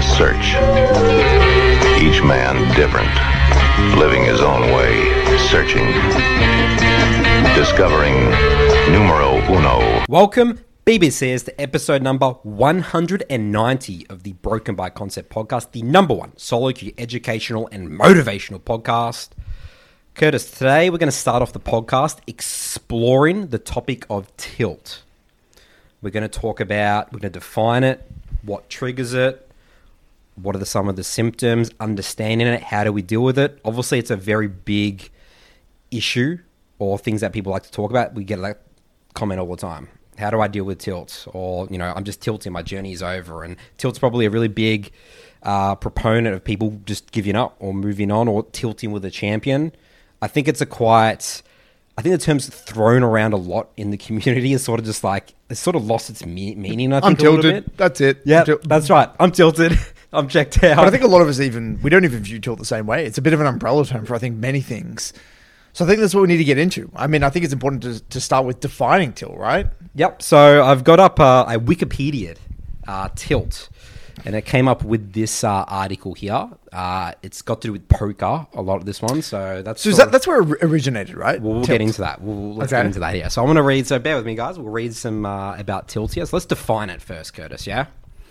search. Each man different, living his own way, searching, discovering numero uno. Welcome, BBCers, to episode number 190 of the Broken by Concept podcast, the number one solo queue educational and motivational podcast. Curtis, today we're going to start off the podcast exploring the topic of tilt. We're going to define it, what triggers it, what are some of the symptoms, understanding it, how do we deal with it. Obviously, it's a very big issue or things that people like to talk about. We get that comment all the time. How do I deal with tilt? Or, I'm just tilting, my journey is over. And tilt's probably a really big proponent of people just giving up or moving on or tilting with a champion. I think I think the term's thrown around a lot in the community. It's sort of just like, it's sort of lost its meaning, I think, I'm tilted. a little bit. That's it. Yeah, that's right. I'm tilted. I'm checked out. But I think a lot of us we don't even view tilt the same way. It's a bit of an umbrella term for, I think, many things. So I think that's what we need to get into. I mean, I think it's important to start with defining tilt, right? Yep. So I've got up a Wikipedia tilt, and it came up with this article here. It's got to do with poker, a lot of this one. So that's that's where it originated, right? We'll get into that. Let's get into that here. So I'm going to read. So bear with me, guys. We'll read some about tilt here. So let's define it first, Curtis. Yeah.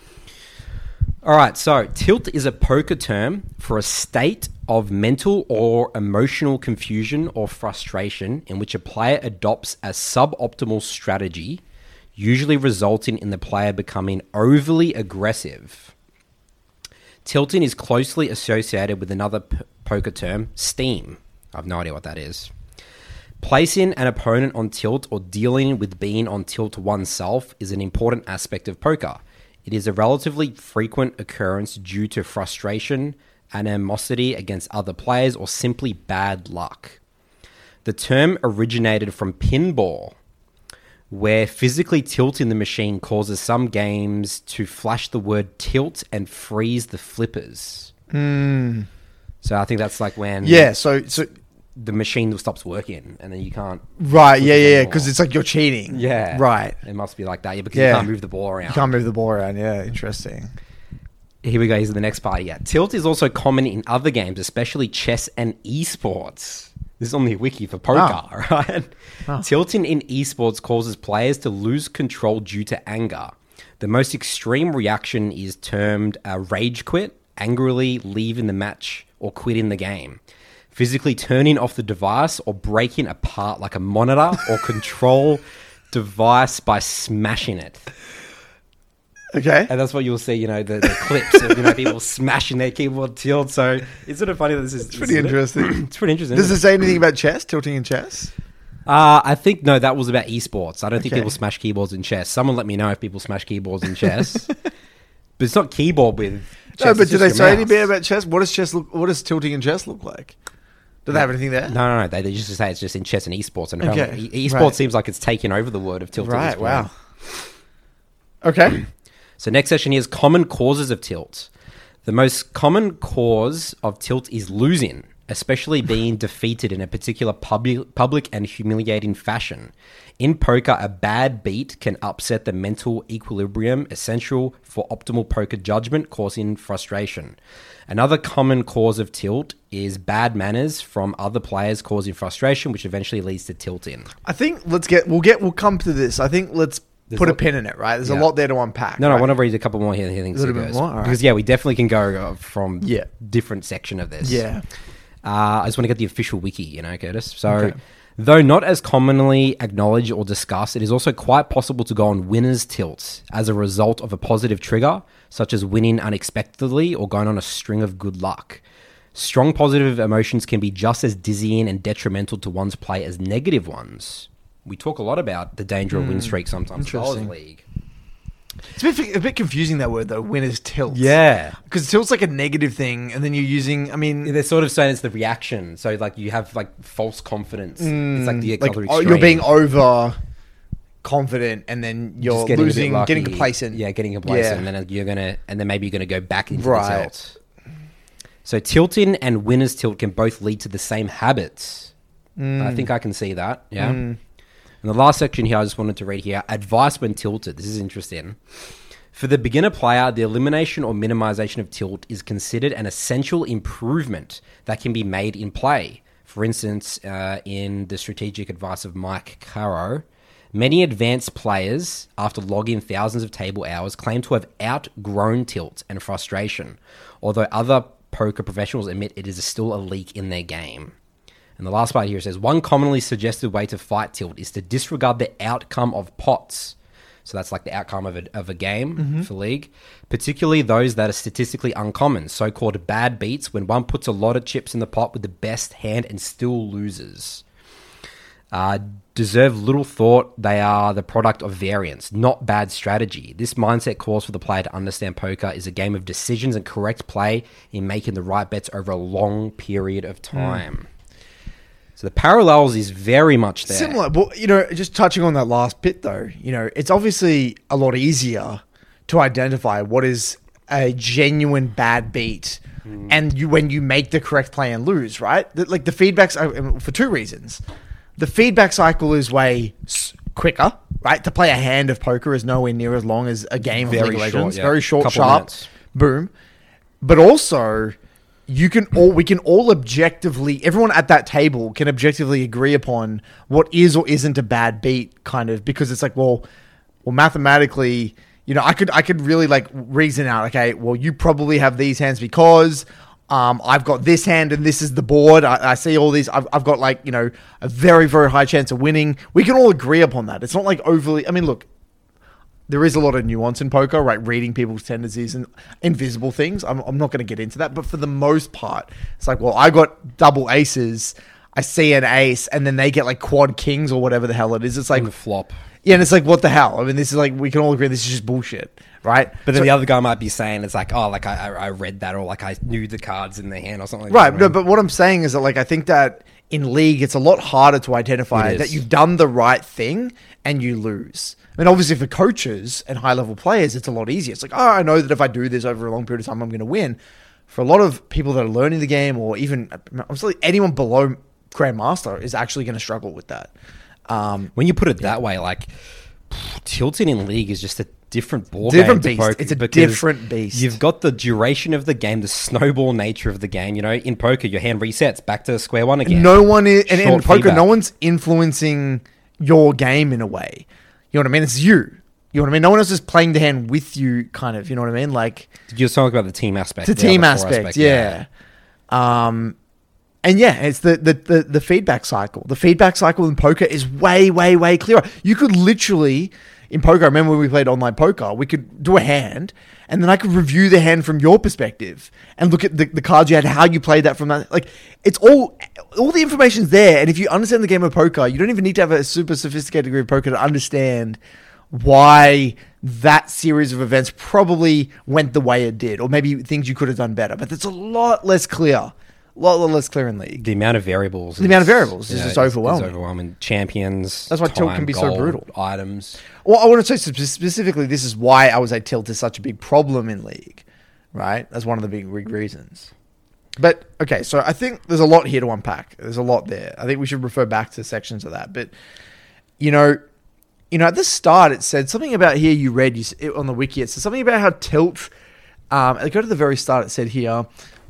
All right. So tilt is a poker term for a state of mental or emotional confusion or frustration in which a player adopts a suboptimal strategy, usually resulting in the player becoming overly aggressive. Tilting is closely associated with another poker term, steam. I have no idea what that is. Placing an opponent on tilt or dealing with being on tilt oneself is an important aspect of poker. It is a relatively frequent occurrence due to frustration, animosity against other players, or simply bad luck. The term originated from pinball, where physically tilting the machine causes some games to flash the word tilt and freeze the flippers. So I think that's like when so the machine stops working and then you can't... Right, yeah, because it's like you're cheating. Yeah. Right. It must be like that, because you can't move the ball around. You can't move the ball around, yeah, interesting. Here we go, here's the next part. Yeah. Tilt is also common in other games, especially chess and esports. This is on the wiki for poker, right? Oh. Tilting in esports causes players to lose control due to anger. The most extreme reaction is termed a rage quit, angrily leaving the match or quitting the game. Physically turning off the device or breaking apart like a monitor or control device by smashing it. Okay. And that's what you'll see, the clips of, people smashing their keyboard tilt. So it's sort of funny that this is... It's pretty interesting. It's pretty interesting. Does it say anything about chess, tilting in chess? I think, no, that was about esports. I don't think people smash keyboards in chess. Someone let me know if people smash keyboards in chess. But it's not keyboard with chess. No, but do they say anything about chess? What does tilting in chess look like? Do they have anything there? No. They just say it's just in chess and esports. And esports seems like it's taken over the word of tilting. Right, wow. Okay. So next section here is common causes of tilt. The most common cause of tilt is losing, especially being defeated in a particular public and humiliating fashion. In poker, a bad beat can upset the mental equilibrium essential for optimal poker judgment, causing frustration. Another common cause of tilt is bad manners from other players, causing frustration, which eventually leads to tilting. I think we'll come to this. I think let's put a pin in it, right? There's a lot there to unpack. No, I want to read a couple more here things. A little bit more? All right. Because, we definitely can go from different section of this. Yeah. I just want to get the official wiki, Curtis. So, though not as commonly acknowledged or discussed, it is also quite possible to go on winner's tilt as a result of a positive trigger, such as winning unexpectedly or going on a string of good luck. Strong positive emotions can be just as dizzying and detrimental to one's play as negative ones. We talk a lot about the danger of win streak sometimes in the Dollars League. It's a bit confusing, that word, though, winner's tilt. Yeah. Because tilt's like a negative thing, and then you're using, they're sort of saying it's the reaction. So, you have, false confidence. It's like the other extreme. You're being over confident, and then you're getting complacent. Yeah, getting complacent, and then maybe you're gonna go back into the tilt. So tilting and winner's tilt can both lead to the same habits. I think I can see that. Yeah. And the last section here, I just wanted to read here. Advice when tilted. This is interesting. For the beginner player, the elimination or minimization of tilt is considered an essential improvement that can be made in play. For instance, in the strategic advice of Mike Caro, many advanced players, after logging thousands of table hours, claim to have outgrown tilt and frustration, although other poker professionals admit it is still a leak in their game. And the last part here says, one commonly suggested way to fight tilt is to disregard the outcome of pots. So that's like the outcome of a game for League, particularly those that are statistically uncommon, so-called bad beats, when one puts a lot of chips in the pot with the best hand and still loses. Deserve little thought. They are the product of variance, not bad strategy. This mindset calls for the player to understand poker is a game of decisions and correct play in making the right bets over a long period of time. So the parallels is very much there. Similar. Well, just touching on that last bit though, it's obviously a lot easier to identify what is a genuine bad beat and when you make the correct play and lose, right? Like the feedbacks, for two reasons. The feedback cycle is way quicker, right? To play a hand of poker is nowhere near as long as a game of League of Legends. Very short, sharp, minutes. Boom. But also, we can all objectively, everyone at that table can objectively agree upon what is or isn't a bad beat, kind of, because it's like, well, mathematically, I could really like reason out, okay, well, you probably have these hands because I've got this hand and this is the board. I see all these. I've got like, a very, very high chance of winning. We can all agree upon that. It's not like overly, look, there is a lot of nuance in poker, right? Reading people's tendencies and invisible things. I'm not going to get into that. But for the most part, it's like, well, I got double aces. I see an ace and then they get like quad kings or whatever the hell it is. It's like a flop. Yeah, and it's like, what the hell? This is like, we can all agree this is just bullshit, right? But then the other guy might be saying it's like, oh, like I read that, or like I knew the cards in the hand or something. Right, no, but what I'm saying is that like I think that in League, it's a lot harder to identify that you've done the right thing and you lose. Obviously for coaches and high-level players, it's a lot easier. It's like, oh, I know that if I do this over a long period of time, I'm going to win. For a lot of people that are learning the game, or even obviously anyone below Grandmaster is actually going to struggle with that. When you put it that way, like tilting in League is just a different ball different game. Beast. It's a different beast. You've got the duration of the game, the snowball nature of the game. In poker, your hand resets back to square one again. No one is, and in poker, feedback. No one's influencing your game in a way. You know what I mean? It's you. You know what I mean? No one else is playing the hand with you, kind of. You know what I mean? Like you're talking about the team aspect. The team aspect, yeah. And yeah, it's the feedback cycle. The feedback cycle in poker is way, way, way clearer. You could literally, in poker, I remember when we played online poker, we could do a hand, and then I could review the hand from your perspective and look at the cards you had, how you played that from that. Like, it's all the information's there, and if you understand the game of poker, you don't even need to have a super sophisticated degree of poker to understand why that series of events probably went the way it did, or maybe things you could have done better. But it's a lot less clear. A lot less clear in League. The amount of variables. Is just overwhelming. It's overwhelming. Champions. That's why tilt can be so brutal. Items. Well, I want to say specifically, this is why I would say tilt is such a big problem in League, right? That's one of the big reasons. But, okay, so I think there's a lot here to unpack. There's a lot there. I think we should refer back to sections of that. But, at the start, it said something about here you read on the wiki. It said something about how tilt, go to the very start, it said here,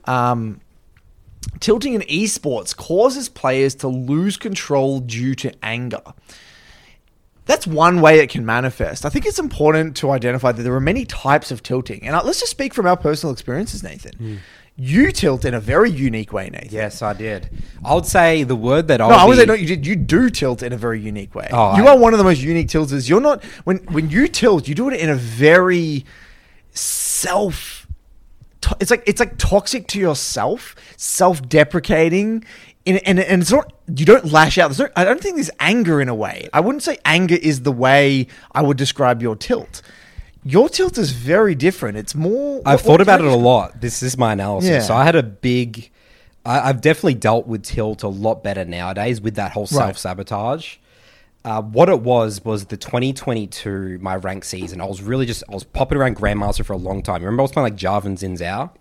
tilting in esports causes players to lose control due to anger. That's one way it can manifest. I think it's important to identify that there are many types of tilting. And let's just speak from our personal experiences, Nathan. You tilt in a very unique way, Nathan. Yes, I did. I would say the word that I would say no, you did. You do tilt in a very unique way. You are one of the most unique tilters. You're not... When you tilt, you do it in a very it's like toxic to yourself, self-deprecating, and it's not. You don't lash out. I don't think there's anger in a way. I wouldn't say anger is the way I would describe your tilt. Your tilt is very different. It's more. I've thought about it a lot. This is my analysis. Yeah. So I had a big. I've definitely dealt with tilt a lot better nowadays with that whole self-sabotage. What it was the 2022, my rank season. I was popping around Grandmaster for a long time. Remember I was playing like Jarvan Xin Zhao?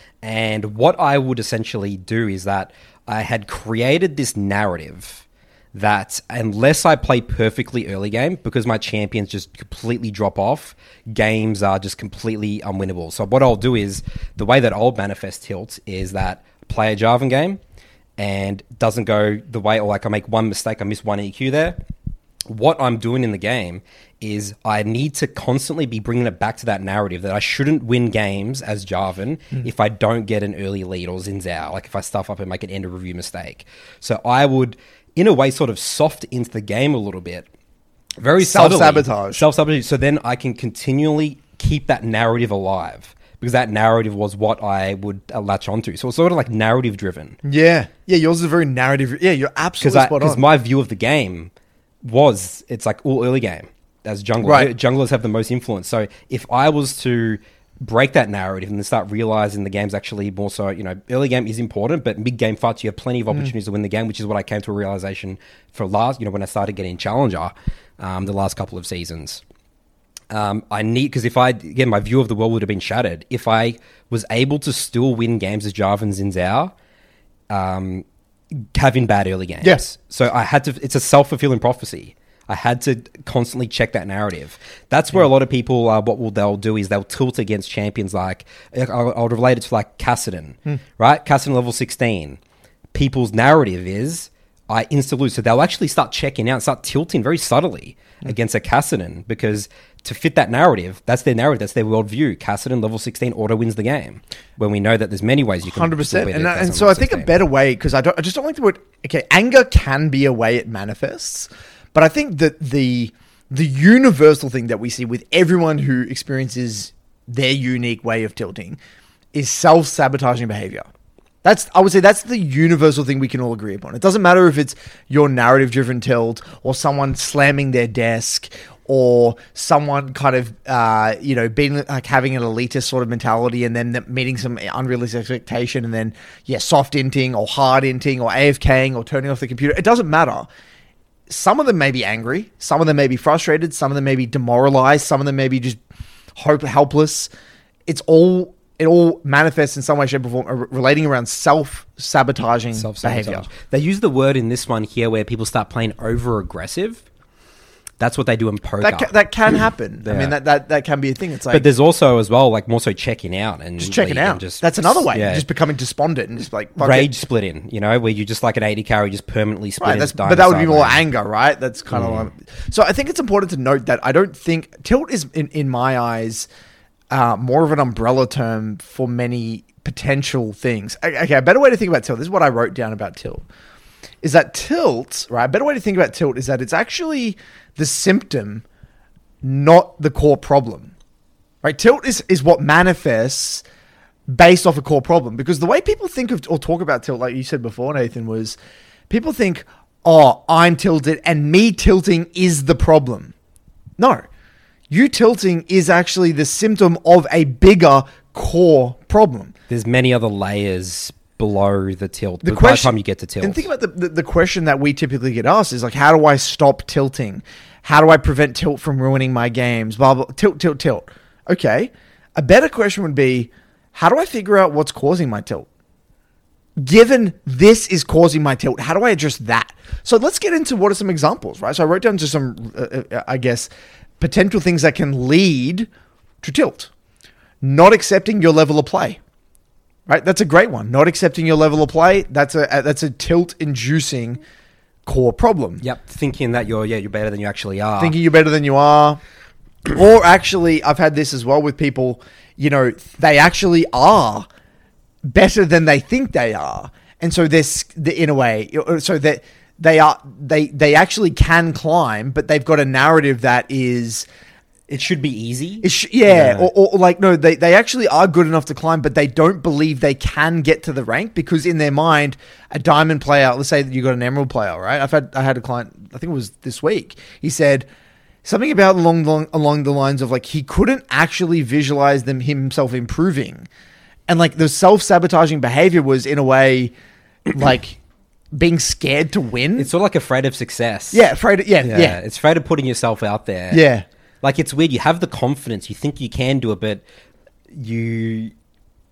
And what I would essentially do is that I had created this narrative that unless I play perfectly early game, because my champions just completely drop off, games are just completely unwinnable. So what I'll do is, the way that I'll manifest tilt is that play a Jarvan game and doesn't go the way, or like I make one mistake, I miss one EQ there. What I'm doing in the game is I need to constantly be bringing it back to that narrative that I shouldn't win games as Jarvan if I don't get an early lead or Xin Zhao, like if I stuff up and make an end of review mistake. So I would, in a way, sort of soft into the game a little bit. Very self-sabotage. Self-sabotage. So then I can continually keep that narrative alive, because that narrative was what I would latch onto. So it's sort of like narrative driven. Yeah. Yeah, yours is a very narrative. Yeah, you're absolutely spot on. Because my view of the game was, it's like all early game as jungler. Right. Junglers have the most influence. So if I was to break that narrative and then start realizing the game's actually more so, early game is important, but mid game fights, you have plenty of opportunities to win the game, which is what I came to a realization for when I started getting Challenger the last couple of seasons. Because if my view of the world would have been shattered if I was able to still win games as Jarvan Xin Zhao, having bad early games. Yes. So I had to, it's a self-fulfilling prophecy. I had to constantly check that narrative. That's where a lot of people, they'll do is they'll tilt against champions like, I'll relate it to like Kassadin, right? Kassadin level 16. People's narrative is, I insta-lose. So they'll actually start checking out, start tilting very subtly against a Kassadin, because to fit that narrative, that's their narrative, that's their worldview. Kassadin level 16 auto wins the game, when we know that there's many ways you can 100%. And so I think a better way, because I just don't like the word, anger can be a way it manifests, but I think that the universal thing that we see with everyone who experiences their unique way of tilting is self-sabotaging behavior. I would say that's the universal thing we can all agree upon. It doesn't matter if it's your narrative-driven tilt, or someone slamming their desk, or someone kind of, being like having an elitist sort of mentality and then meeting some unrealistic expectation and then, soft inting or hard inting or AFKing or turning off the computer. It doesn't matter. Some of them may be angry. Some of them may be frustrated. Some of them may be demoralized. Some of them may be just helpless. It all manifests in some way, shape, or form, relating around self-sabotaging behavior. They use the word in this one here where people start playing over-aggressive. That's what they do in poker. That can happen. Yeah. I mean, that can be a thing. It's like, but there's also as well, like more so checking out and just checking out. That's another way. Yeah. Just becoming despondent and just like rage splitting. Where you just like an 80 carry, just permanently split. Right, but that would be more anger, right? That's kind of like. So I think it's important to note that I don't think tilt is in my eyes more of an umbrella term for many potential things. Okay, a better way to think about tilt. This is what I wrote down about tilt. Is that tilt, right? A better way to think about tilt is that it's actually the symptom, not the core problem, right? Tilt is what manifests based off a core problem, because the way people think of or talk about tilt, like you said before, Nathan, was people think, oh, I'm tilted and me tilting is the problem. No, you tilting is actually the symptom of a bigger core problem. There's many other layers below the tilt by the time you get to tilt. And think about the question that we typically get asked is like, how do I stop tilting? How do I prevent tilt from ruining my games? Blah, blah, tilt. Okay. A better question would be, how do I figure out what's causing my tilt? Given this is causing my tilt, how do I address that? So let's get into what are some examples, right? So I wrote down just some, potential things that can lead to tilt. Not accepting your level of play. Right, that's a great one. Not accepting your level of play. That's a tilt-inducing core problem. Yep, thinking that you're better than you actually are. Thinking you're better than you are, or actually, I've had this as well with people. They actually are better than they think they are, and so this, in a way, so that they actually can climb, but they've got a narrative that is. It should be easy. Or like, no, they actually are good enough to climb, but they don't believe they can get to the rank because in their mind, a diamond player, let's say that you got an emerald player, right? I had a client, I think it was this week. He said something about along the lines of like, he couldn't actually visualize himself improving. And like the self-sabotaging behavior was in a way like being scared to win. It's sort of like afraid of success. Yeah. Yeah. It's afraid of putting yourself out there. Yeah. Like, it's weird. You have the confidence. You think you can do it, but you...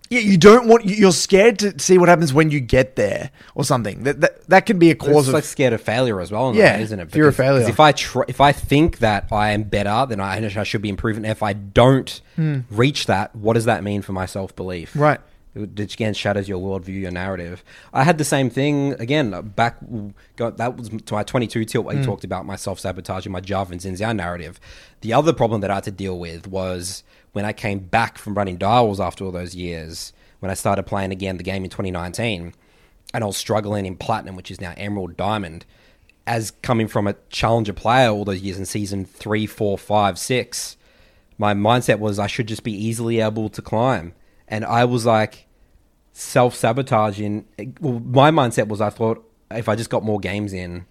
Yeah, you don't want. You're scared to see what happens when you get there or something. That can be a cause of. It's like scared of failure as well, yeah, isn't it? Fear of failure. If I think that I am better, then I should be improving. If I don't reach that, what does that mean for my self belief? Right. It again shatters your worldview, your narrative. I had the same thing again back. That was to my 22 tilt where you talked about my self-sabotaging, my Java and Xin Zhao narrative. The other problem that I had to deal with was when I came back from running Direwolves after all those years, when I started playing again the game in 2019, and I was struggling in Platinum, which is now Emerald Diamond, as coming from a challenger player all those years in season 3, 4, 5, 6, my mindset was I should just be easily able to climb. And I was like self-sabotaging. Well, my mindset was I thought if I just got more games in,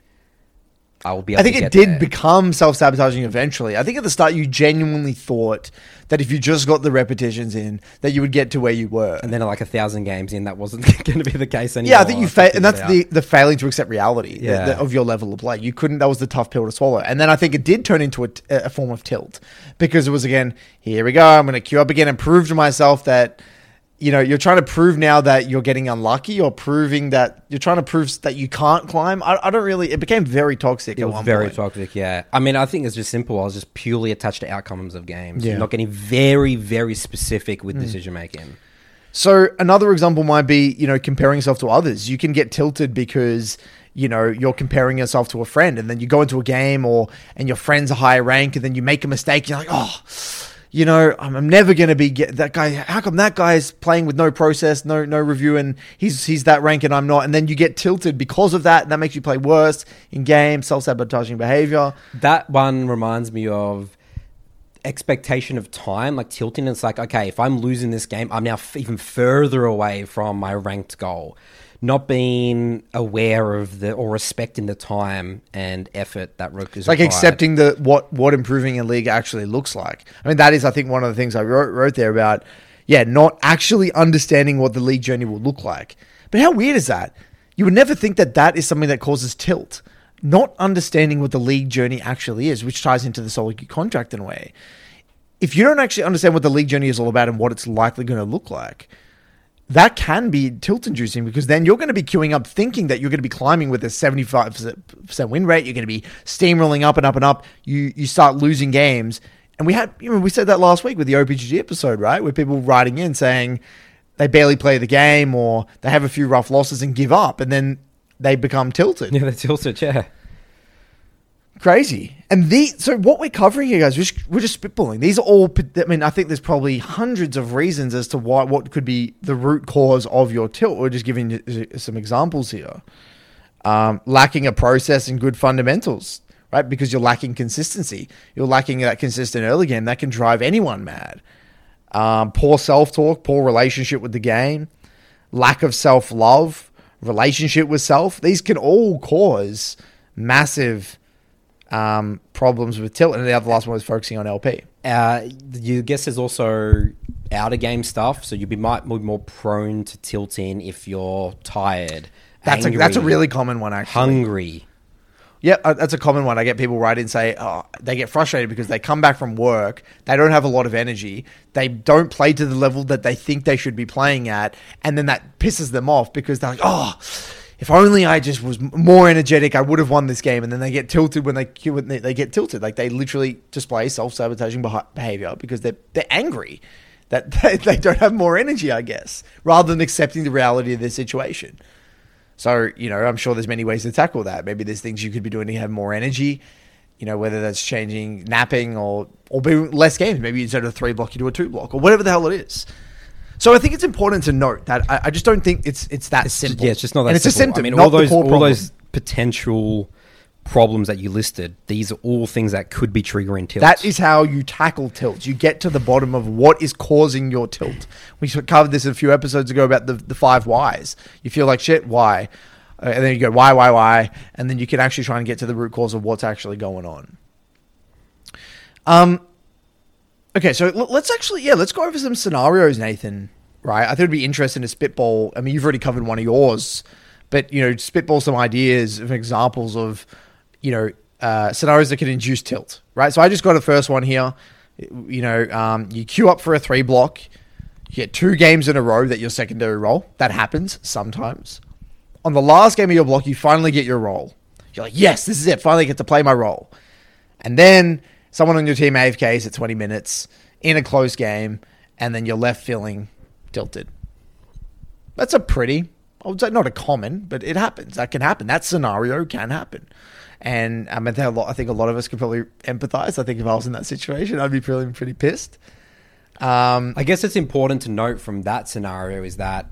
I will be able to get there. I think it did become self-sabotaging eventually. I think at the start you genuinely thought that if you just got the repetitions in, that you would get to where you were. And then like 1,000 games in, that wasn't going to be the case anymore. Yeah, I think and that's the failing to accept reality of your level of play. You couldn't, that was the tough pill to swallow. And then I think it did turn into a form of tilt because it was again, here we go, I'm going to queue up again and prove to myself that, you know, you're trying to prove now that you're getting unlucky or proving that you're trying to prove that you can't climb. I don't really, it became very toxic at one point. Very toxic, yeah. I mean, I think it's just simple. I was just purely attached to outcomes of games. Yeah. Not getting very, very specific with decision making. So another example might be, you know, comparing yourself to others. You can get tilted because, you know, you're comparing yourself to a friend and then you go into a game and your friend's a higher rank and then you make a mistake. You're like, oh, you know, I'm never going to be that guy. How come that guy's playing with no process, no review, and he's that rank and I'm not? And then you get tilted because of that, and that makes you play worse in game, self-sabotaging behavior. That one reminds me of expectation of time, like tilting. It's like, okay, if I'm losing this game, I'm now even further away from my ranked goal. Not being aware of or respecting the time and effort that is like required. Accepting what improving a league actually looks like. I mean, that is, I think, one of the things I wrote there about, not actually understanding what the league journey will look like. But how weird is that? You would never think that is something that causes tilt. Not understanding what the league journey actually is, which ties into the solo queue contract in a way. If you don't actually understand what the league journey is all about and what it's likely going to look like, that can be tilt-inducing because then you're going to be queuing up thinking that you're going to be climbing with a 75% win rate. You're going to be steamrolling up and up and up. You start losing games. And we said that last week with the OPGG episode, right? With people writing in saying they barely play the game or they have a few rough losses and give up. And then they become tilted. Yeah, they're tilted, yeah. Crazy. And so what we're covering here, guys, we're just spitballing. These are all, I mean, I think there's probably hundreds of reasons as to what could be the root cause of your tilt. We're just giving you some examples here. Lacking a process and good fundamentals, right? Because you're lacking consistency. You're lacking that consistent early game. That can drive anyone mad. Poor self-talk, poor relationship with the game, lack of self-love, relationship with self. These can all cause massive problems with tilt, and the last one was focusing on LP. You guess there's also outer game stuff, so you'd be more prone to tilting if you're tired. That's a really common one, actually. Hungry. Yeah, that's a common one. I get people write in and say, they get frustrated because they come back from work, they don't have a lot of energy, they don't play to the level that they think they should be playing at, and then that pisses them off because they're like, if only I just was more energetic, I would have won this game. And then they get tilted when they get tilted. Like they literally display self-sabotaging behavior because they're angry that they don't have more energy, I guess, rather than accepting the reality of their situation. So, you know, I'm sure there's many ways to tackle that. Maybe there's things you could be doing to have more energy, you know, whether that's changing napping or doing less games. Maybe instead of a 3-block, you do a 2-block or whatever the hell it is. So I think it's important to note that I just don't think it's that simple. Yeah, it's just not that and simple. It's a symptom, I mean, not all those potential problems that you listed, these are all things that could be triggering tilts. That is how you tackle tilts. You get to the bottom of what is causing your tilt. We covered this a few episodes ago about the 5 whys. You feel like shit, why? And then you go, why? And then you can actually try and get to the root cause of what's actually going on. Okay, so let's go over some scenarios, Nathan, right? I think it'd be interesting to spitball. I mean, you've already covered one of yours, but, you know, spitball some ideas of examples of, you know, scenarios that can induce tilt, right? So I just got a first one here. You know, you queue up for a 3-block. You get 2 games in a row that your secondary roll. That happens sometimes. On the last game of your block, you finally get your roll. You're like, yes, this is it. Finally get to play my role. And then someone on your team AFKs at 20 minutes in a close game, and then you're left feeling tilted. That's a pretty, I would say not a common, but it happens. That can happen. That scenario can happen. And I think a lot of us could probably empathize. I think if I was in that situation, I'd be feeling pretty pissed. I guess it's important to note from that scenario is that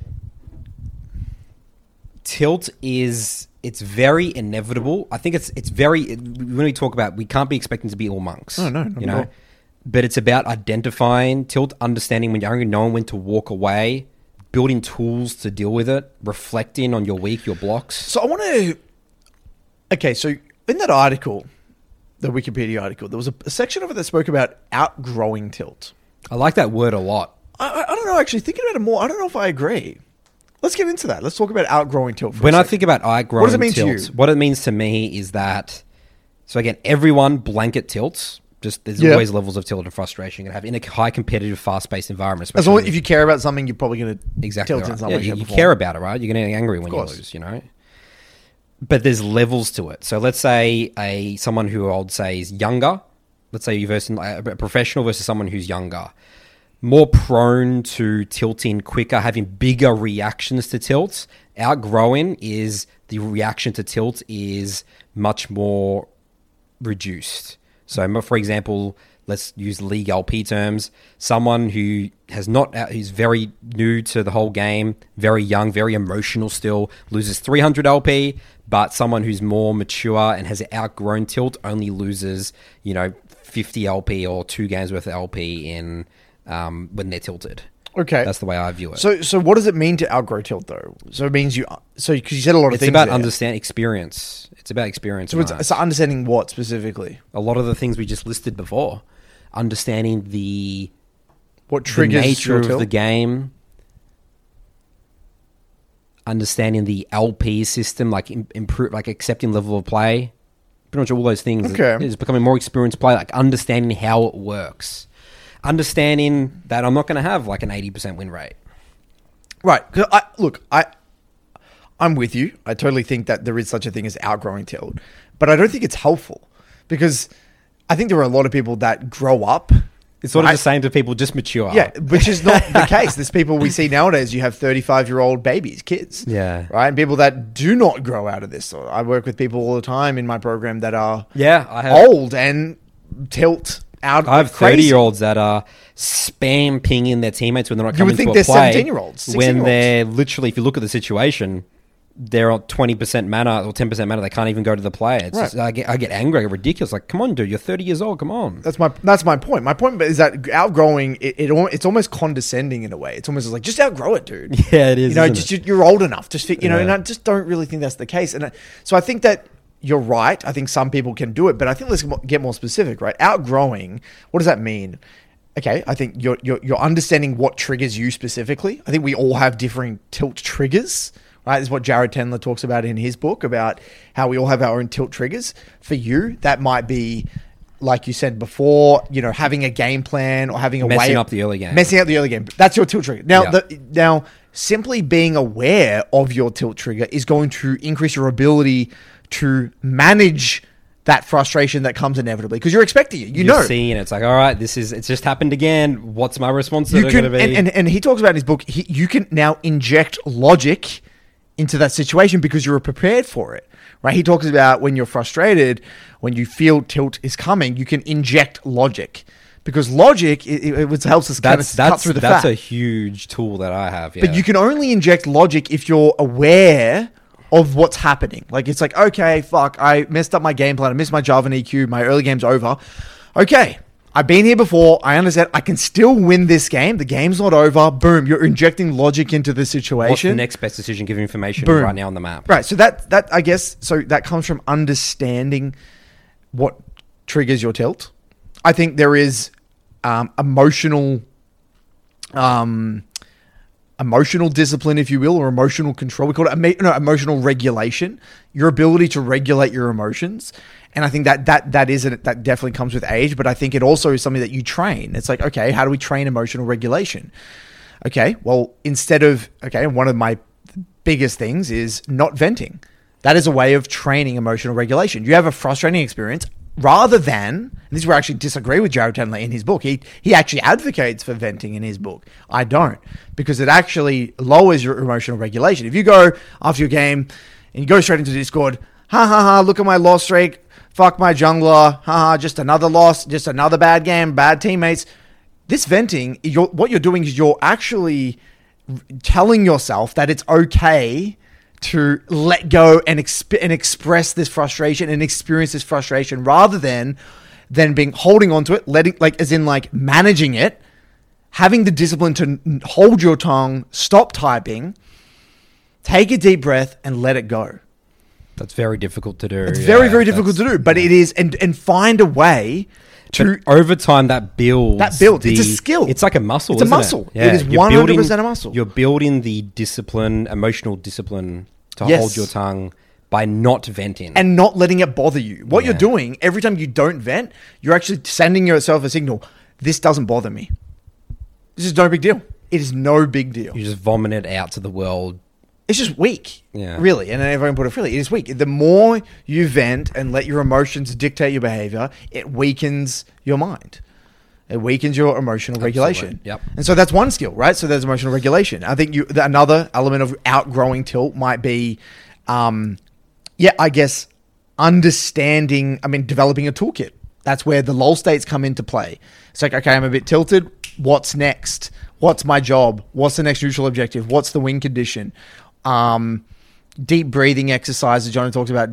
tilt is... It's very inevitable. I think it's very... When we talk about... We can't be expecting to be all monks. Oh, no. You know? But it's about identifying tilt, understanding when you're hungry, knowing when to walk away, building tools to deal with it, reflecting on your week, your blocks. So I want to... Okay, so in that article, the Wikipedia article, there was a section of it that spoke about outgrowing tilt. I like that word a lot. I don't know, actually. Thinking about it more, I don't know if I agree. Let's get into that. Let's talk about outgrowing tilt for When a I second. think about outgrowing What does it mean tilt, to you? what it means to me is that... So again, everyone blanket tilts. Just there's Yeah. always levels of tilt and frustration you can have in a high competitive, fast-paced environment. As long as especially if you care about something, you're probably going to exactly tilt right. in some Yeah, way. you shape, or care form. about it, right? You're going to get angry when you course. lose, you know? But there's levels to it. So let's say someone who I would say is younger. Let's say you versus a professional versus someone who's younger. More prone to tilting quicker, having bigger reactions to tilts. Outgrowing is the reaction to tilt is much more reduced. So, for example, let's use league LP terms. Someone who who's very new to the whole game, very young, very emotional still, loses 300 LP, but someone who's more mature and has outgrown tilt only loses, 50 LP or 2 games worth of LP in when they're tilted. Okay. That's the way I view it. So what does it mean to outgrow tilt, though? So it means because you said a lot of It's things about there. understanding experience. It's about experience. So it's understanding what specifically? a lot of the things we just listed before. Understanding the What triggers nature your of tilt? the game, understanding the LP system, like improve, like accepting level of play, pretty much all those things. Okay. Is becoming more experienced player, like understanding how it works, understanding that I'm not going to have like an 80% win rate. Right. 'Cause I'm with you. I totally think that there is such a thing as outgrowing tilt, but I don't think it's helpful because I think there are a lot of people that grow up. It's sort of right? just saying to people, just mature. Yeah, which is not the case. There's people we see nowadays, you have 35-year-old babies, kids. Yeah. Right? And people that do not grow out of this. So I work with people all the time in my program that are Yeah, I have. old and tilt out. I have crazy. 30-year-olds that are spam pinging their teammates when they're not You coming would think to a they're play. 17-year-olds, When 16-year-olds. they're literally, if you look at the situation, they're on 20% mana or 10% mana. They can't even go to the play. It's Right. just, I get angry. I get ridiculous. Like, come on, dude. You're 30 years old. Come on. That's my point. My point is that outgrowing it's almost condescending in a way. It's almost like just outgrow it, dude. Yeah, it is. You're old enough. Just and Yeah. I just don't really think that's the case. So I think that you're right. I think some people can do it, but I think let's get more specific, right? Outgrowing. What does that mean? Okay, I think you're understanding what triggers you specifically. I think we all have differing tilt triggers. Right, this is what Jared Tendler talks about in his book about how we all have our own tilt triggers. For you, that might be, like you said before, having a game plan or having a way Messing up the early game. Messing up the early game. That's your tilt trigger. Now, Yeah. now simply being aware of your tilt trigger is going to increase your ability to manage that frustration that comes inevitably because you're expecting it. You're seeing it. It's like, all right, it's just happened again. What's my response to it going to be? and he talks about in his book, you can now inject logic into that situation because you're prepared for it, right? He talks about when you're frustrated, when you feel tilt is coming, you can inject logic because logic it helps us cut through the That's fat. a huge tool that I have. Yeah. But you can only inject logic if you're aware of what's happening. Like it's like, okay, fuck, I messed up my game plan. I missed my Java EQ. My early game's over. Okay. I've been here before. I understand. I can still win this game. The game's not over. Boom. You're injecting logic into the situation. What's the next best decision? Give information Boom. right now on the map. Right. So that I guess that comes from understanding what triggers your tilt. I think there is emotional emotional discipline, if you will, or emotional control. We call it emotional regulation. Your ability to regulate your emotions. And I think that definitely comes with age, but I think it also is something that you train. It's like, okay, how do we train emotional regulation? Okay, well, one of my biggest things is not venting. That is a way of training emotional regulation. You have a frustrating experience, rather than, and this is where I actually disagree with Jared Tenley in his book. He actually advocates for venting in his book. I don't, because it actually lowers your emotional regulation. If you go after your game and you go straight into Discord, look at my loss streak, fuck my jungler, just another loss, just another bad game, bad teammates. This venting, what you're doing is you're actually telling yourself that it's okay to let go and express this frustration and experience this frustration, rather than being holding on to it, managing it, having the discipline to hold your tongue, stop typing, take a deep breath and let it go. That's very difficult to do. It's very, very difficult to do, but it is, and find a way to... But over time, that builds. It's a skill. It's like a muscle, It's a muscle. It is 100% a muscle. You're building the discipline, emotional discipline to hold your tongue by not venting. And not letting it bother you. What you're doing, every time you don't vent, you're actually sending yourself a signal. This doesn't bother me. This is no big deal. It is no big deal. You just vomit it out to the world. It's just weak, really. And everyone put it freely. It is weak. The more you vent and let your emotions dictate your behavior, it weakens your mind. It weakens your emotional regulation. Yep. And so that's one skill, right? So there's emotional regulation. I think another element of outgrowing tilt might be, developing a toolkit. That's where the lull states come into play. It's like, okay, I'm a bit tilted. What's next? What's my job? What's the next neutral objective? What's the win condition? Deep breathing exercises. John talks about,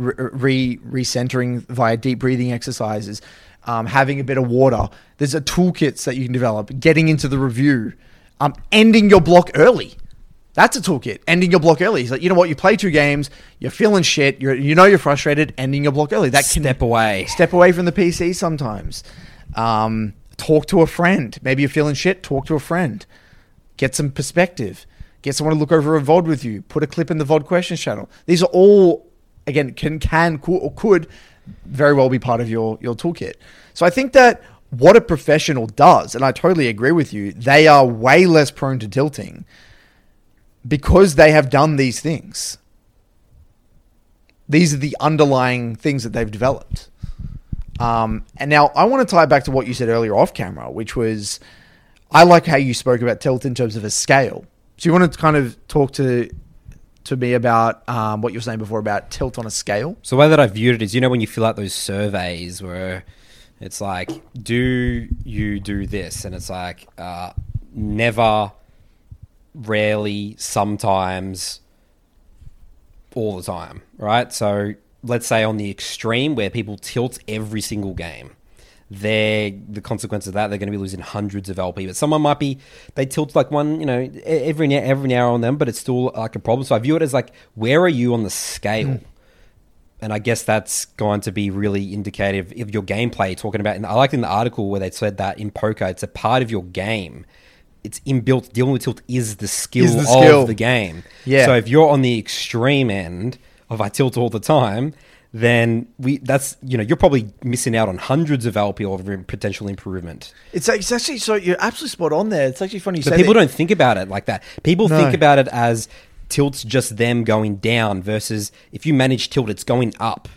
recentering via deep breathing exercises, having a bit of water. There's a toolkits that you can develop, getting into the review, ending your block early. That's a toolkit. Ending your block early. It's like, you know what? You play 2 games, you're feeling shit, you're frustrated, ending your block early. Step away from the PC sometimes. Talk to a friend. Maybe you're feeling shit, talk to a friend. Get some perspective. Get someone to look over a VOD with you. Put a clip in the VOD questions channel. These are all, again, could very well be part of your toolkit. So I think that what a professional does, and I totally agree with you, they are way less prone to tilting because they have done these things. These are the underlying things that they've developed. And now I want to tie it back to what you said earlier off camera, which was, I like how you spoke about tilt in terms of a scale. So you want to kind of talk to me about what you were saying before about tilt on a scale? So the way that I viewed it is, when you fill out those surveys where it's like, do you do this? And it's like, never, rarely, sometimes, all the time, right? So let's say on the extreme where people tilt every single game, the consequence of that, they're going to be losing hundreds of LP. But someone might be, they tilt like one, every now and then, but it's still like a problem. So I view it as like, where are you on the scale? And I guess that's going to be really indicative of your gameplay. Talking about, and I liked in the article where they said that in poker, it's a part of your game. It's inbuilt. Dealing with tilt is the skill of the game. Yeah. So if you're on the extreme end of I tilt all the time, then you're probably missing out on hundreds of LP or potential improvement. It's actually, so you're absolutely spot on there. It's actually funny you say that. People don't think about it like that. People think about it as tilt's just them going down versus if you manage tilt, it's going up.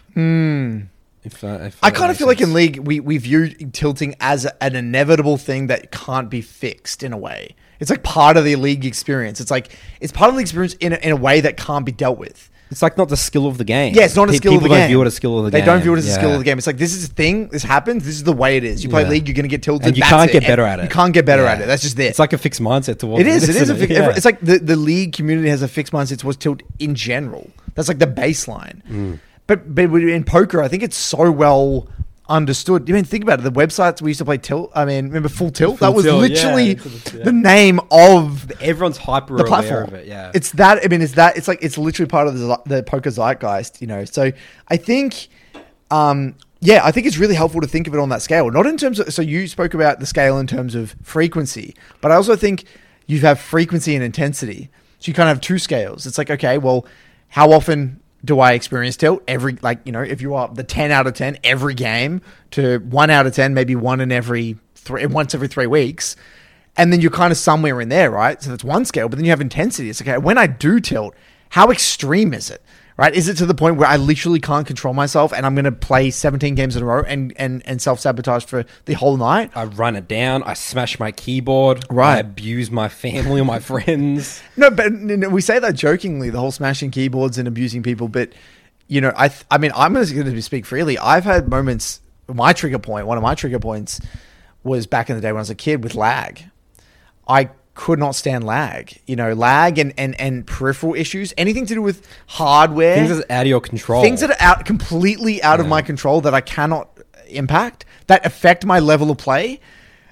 If I kind of feel like in League, we view tilting as an inevitable thing that can't be fixed in a way. It's like part of the League experience. It's like, it's part of the experience in a way that can't be dealt with. It's like not the skill of the game. Yeah, it's not a skill of the game. People don't view it as a skill of the game. They don't view it as a skill of the game. It's like, this is a thing, this happens, this is the way it is. You play League, you're going to get tilted. And you can't get better at it. You can't get better at it. That's just it. It's like a fixed mindset towards it. It is. It's like the League community has a fixed mindset towards tilt in general. That's like the baseline. But in poker, I think it's so well understood. I mean, think about it. The websites we used to play tilt. I mean, remember Full Tilt? That was literally the name of everyone's hyper the platform. Aware of it. Yeah, it's that. I mean, it's literally part of the poker zeitgeist. So I think, I think it's really helpful to think of it on that scale. Not in terms of. So you spoke about the scale in terms of frequency, but I also think you have frequency and intensity. So you kind of have two scales. It's like, okay, well, how often do I experience tilt? If you are the 10 out of 10 every game to 1 out of 10, maybe once every 3 weeks. And then you're kind of somewhere in there, right? So that's one scale, but then you have intensity. It's okay, when I do tilt, how extreme is it, right? Is it to the point where I literally can't control myself and I'm going to play 17 games in a row and self-sabotage for the whole night? I run it down. I smash my keyboard. Right. I abuse my family or my friends. No, but we say that jokingly, the whole smashing keyboards and abusing people. But, I mean, I'm going to speak freely. I've had moments, one of my trigger points was back in the day when I was a kid with lag. I could not stand lag, lag and peripheral issues, anything to do with hardware. Things that are out of your control. Things that are completely out of my control that I cannot impact, that affect my level of play.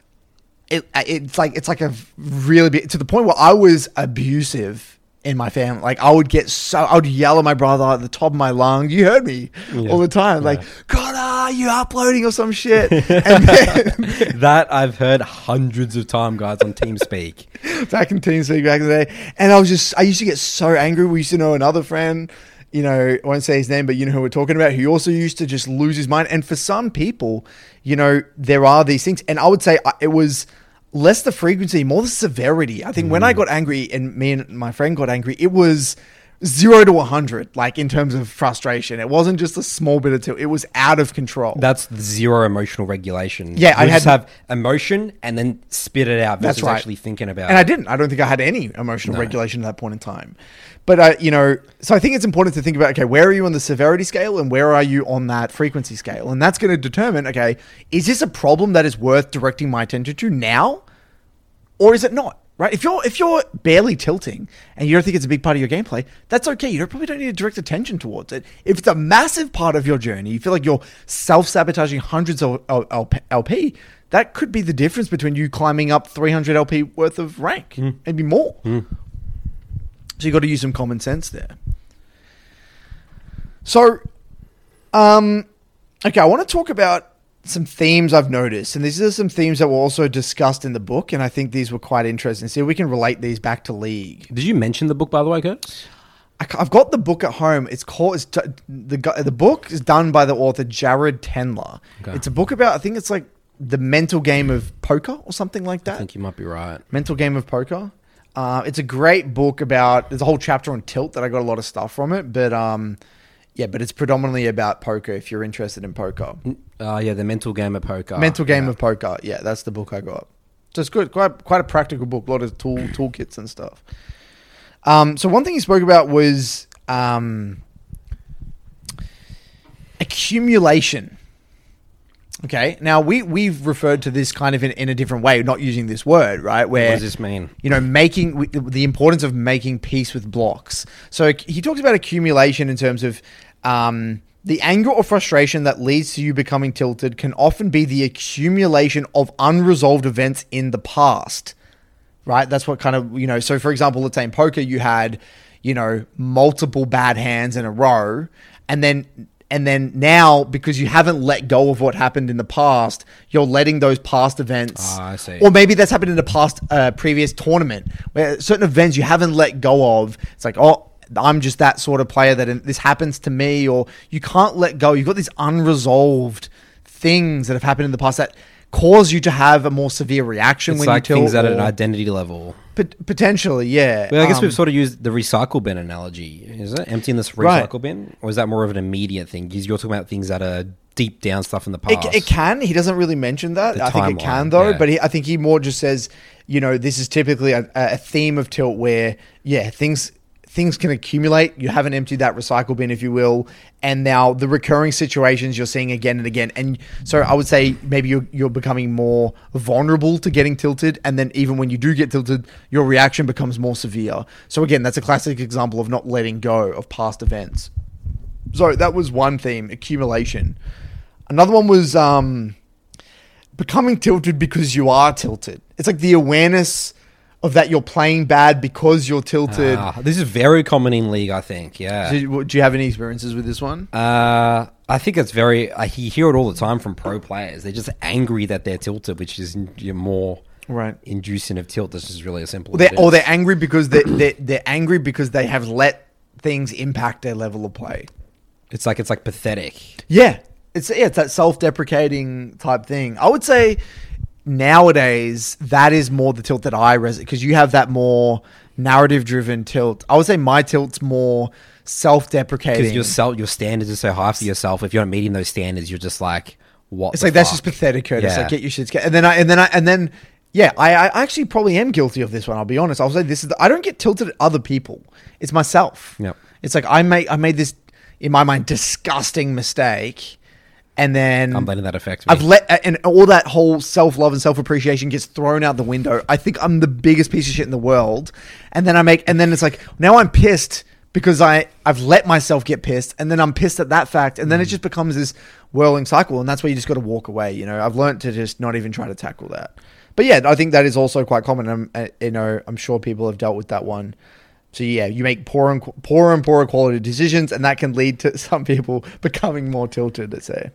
It's like a really big, to the point where I was abusive in my family. Like I would yell at my brother at the top of my lungs. You heard me all the time. Like, Connor, you uploading or some shit. And then, that I've heard hundreds of times, guys, on TeamSpeak. Back in TeamSpeak back in the day. And I used to get so angry. We used to know another friend, I won't say his name, but you know who we're talking about, who also used to just lose his mind. And for some people, there are these things. And I would say it was less the frequency, more the severity. I think when I got angry and me and my friend got angry, it was 0 to 100, like in terms of frustration. It wasn't just a small bit of tilt. It was out of control. That's zero emotional regulation. Yeah, I had to have emotion and then spit it out versus That's right. actually thinking about and it. I didn't. I don't think I had any emotional regulation at that point in time. But, so I think it's important to think about, okay, where are you on the severity scale and where are you on that frequency scale? And that's going to determine, okay, is this a problem that is worth directing my attention to now or is it not? Right? If you're barely tilting and you don't think it's a big part of your gameplay, that's okay. You probably don't need to direct attention towards it. If it's a massive part of your journey, you feel like you're self-sabotaging hundreds of LP, that could be the difference between you climbing up 300 LP worth of rank, maybe more. So you got to use some common sense there. So, okay, I want to talk about some themes I've noticed, and these are some themes that were also discussed in the book, and I think these were quite interesting. See if we can relate these back to League. Did you mention the book, by the way, Curtis? I've got the book at home. The book is done by the author Jared Tendler. Okay. It's a book about, I think it's like the mental game of poker or something like that. I think you might be right. Mental game of poker. It's a great book about, there's a whole chapter on tilt that I got a lot of stuff from it, but but it's predominantly about poker if you're interested in poker. The mental game of poker. Mental game of poker. Yeah, that's the book I got. So it's good. Quite a practical book. A lot of toolkits and stuff. So one thing he spoke about was accumulation. Okay. Now we've referred to this kind of in a different way, not using this word, right? Where, what does this mean? Making the importance of making peace with blocks. So he talks about accumulation in terms of the anger or frustration that leads to you becoming tilted can often be the accumulation of unresolved events in the past, right? That's what kind of, so for example, let's say in poker, you had, multiple bad hands in a row, and then now, because you haven't let go of what happened in the past, you're letting those past events. I see. Or maybe that's happened in a past previous tournament where certain events you haven't let go of. It's like, I'm just that sort of player that this happens to me, or you can't let go. You've got these unresolved things that have happened in the past that cause you to have a more severe reaction it's when like you tilt. Things at an identity level. Potentially, yeah. Well, I guess we've sort of used the recycle bin analogy. Is it emptying this recycle bin? Or is that more of an immediate thing? Because you're talking about things that are deep down stuff in the past. It can. He doesn't really mention that. I think it can, though. Yeah. But I think he more just says, this is typically a theme of tilt where, things can accumulate. You haven't emptied that recycle bin, if you will. And now the recurring situations you're seeing again and again. And so I would say maybe you're becoming more vulnerable to getting tilted. And then even when you do get tilted, your reaction becomes more severe. So again, that's a classic example of not letting go of past events. So that was one theme, accumulation. Another one was becoming tilted because you are tilted. It's like the awareness of that you're playing bad because you're tilted. This is very common in League, I think. Yeah. Do you have any experiences with this one? I think it's you hear it all the time from pro players. They're just angry that they're tilted, which is more inducing of tilt. This is really a simple. They're angry because they're angry because they have let things impact their level of play. It's like pathetic. Yeah, it's that self-deprecating type thing. I would say nowadays that is more the tilt that I resonate, because you have that more narrative-driven tilt. I would say my tilt's more self-deprecating because your standards are so high for yourself. If you're not meeting those standards, you're just like, what? It's like, that's just pathetic, Curtis. Yeah. Like, get your shit together. And then yeah, I actually probably am guilty of this one. I'll be honest. I'll say this is I don't get tilted at other people. It's myself. Yep. It's like I made this, in my mind, disgusting mistake. And then I'm letting that affect me. And all that whole self-love and self-appreciation gets thrown out the window. I think I'm the biggest piece of shit in the world. And then it's like, now I'm pissed because I've let myself get pissed, and then I'm pissed at that fact. And then it just becomes this whirling cycle. And that's where you just got to walk away. You know, I've learned to just not even try to tackle that. But yeah, I think that is also quite common. I'm sure people have dealt with that one. So yeah, you make poorer and poorer quality decisions, and that can lead to some people becoming more tilted, let's say.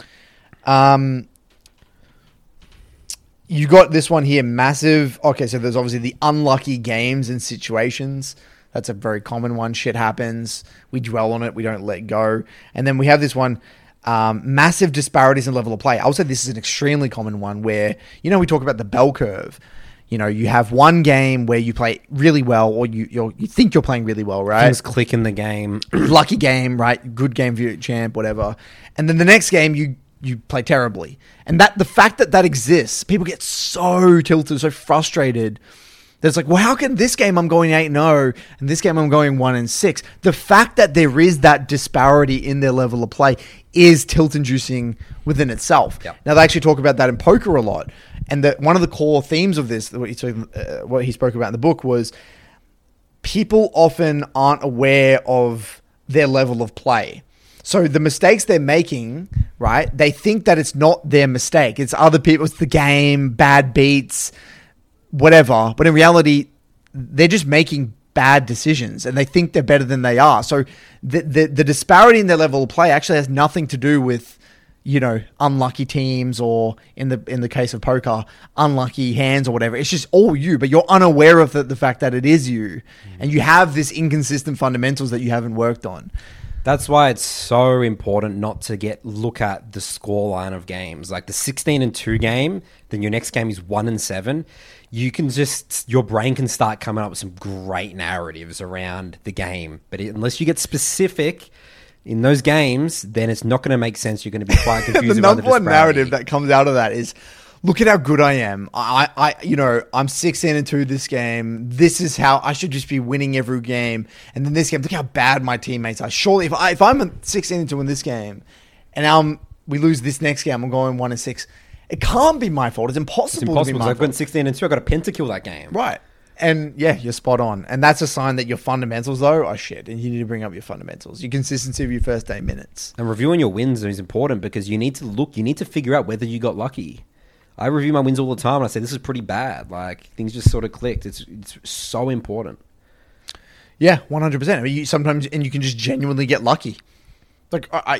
You got this one here, massive. Okay, so there's obviously the unlucky games and situations. That's a very common one. Shit happens. We dwell on it. We don't let go. And then we have this one, massive disparities in level of play. I would say this is an extremely common one where, we talk about the bell curve. You have one game where you play really well, or you think you're playing really well, right? Things click in the game. Lucky game, right? Good game for your champ, whatever. And then the next game, you play terribly. And the fact that exists, people get so tilted, so frustrated. That's like, well, how can this game I'm going 8-0 and this game I'm going 1-6? The fact that there is that disparity in their level of play is tilt-inducing within itself. Yep. Now, they actually talk about that in poker a lot. And one of the core themes of this, what he spoke about in the book, was people often aren't aware of their level of play. So the mistakes they're making, right, they think that it's not their mistake. It's other people, it's the game, bad beats, whatever. But in reality, they're just making bad decisions and they think they're better than they are. So the disparity in their level of play actually has nothing to do with, unlucky teams, or in the case of poker, unlucky hands or whatever. It's just all you, but you're unaware of the fact that it is you. And you have this inconsistent fundamentals that you haven't worked on. That's why it's so important not to look at the scoreline of games. Like the 16-2 game, then your next game is 1-7. You can your brain can start coming up with some great narratives around the game. But unless you get specific in those games, then it's not going to make sense. You're going to be quite confused. The number one narrative that comes out of that is, look at how good I am. I'm 16-2 this game. This is how I should just be winning every game. And then this game, look how bad my teammates are. Surely, if I'm 16-2 in this game, and now we lose this next game, I'm going 1-6. It can't be my fault. It's impossible to be my fault. I've gone 16-2. I've got a pentakill that game. Right. And yeah, you're spot on. And that's a sign that your fundamentals, though, are shit. And you need to bring up your fundamentals. Your consistency of your first 8 minutes. And reviewing your wins is important because you need to figure out whether you got lucky. I review my wins all the time and I say, this is pretty bad. Like, things just sort of clicked. It's so important. Yeah, 100%. I mean, sometimes, and you can just genuinely get lucky. Like, I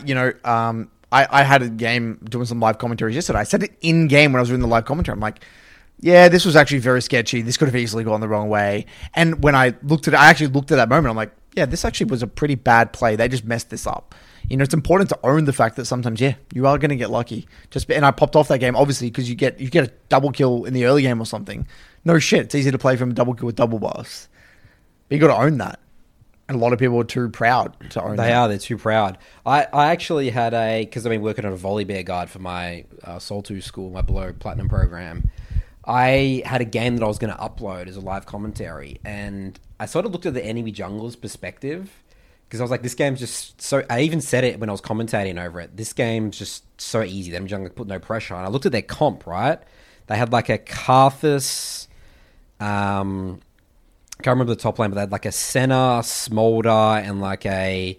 had a game doing some live commentaries yesterday. I said it in game when I was doing the live commentary. I'm like, yeah, this was actually very sketchy. This could have easily gone the wrong way. And when I actually looked at that moment. I'm like, yeah, this actually was a pretty bad play. They just messed this up. It's important to own the fact that sometimes, yeah, you are going to get lucky. And I popped off that game, obviously, because you get a double kill in the early game or something. No shit. It's easy to play from a double kill with double buffs. But you got to own that. And a lot of people are too proud to own that. They're too proud. I actually had because I've been working on a volley bear guide for my Soul 2 school, my below platinum program. I had a game that I was going to upload as a live commentary, and I sort of looked at the enemy jungler's perspective, because I was like, this game's just so... I even said it when I was commentating over it. This game's just so easy. The enemy jungler put no pressure on. I looked at their comp, right? They had like a Karthus... I can't remember the top lane, but they had like a Senna, Smolder, and like a...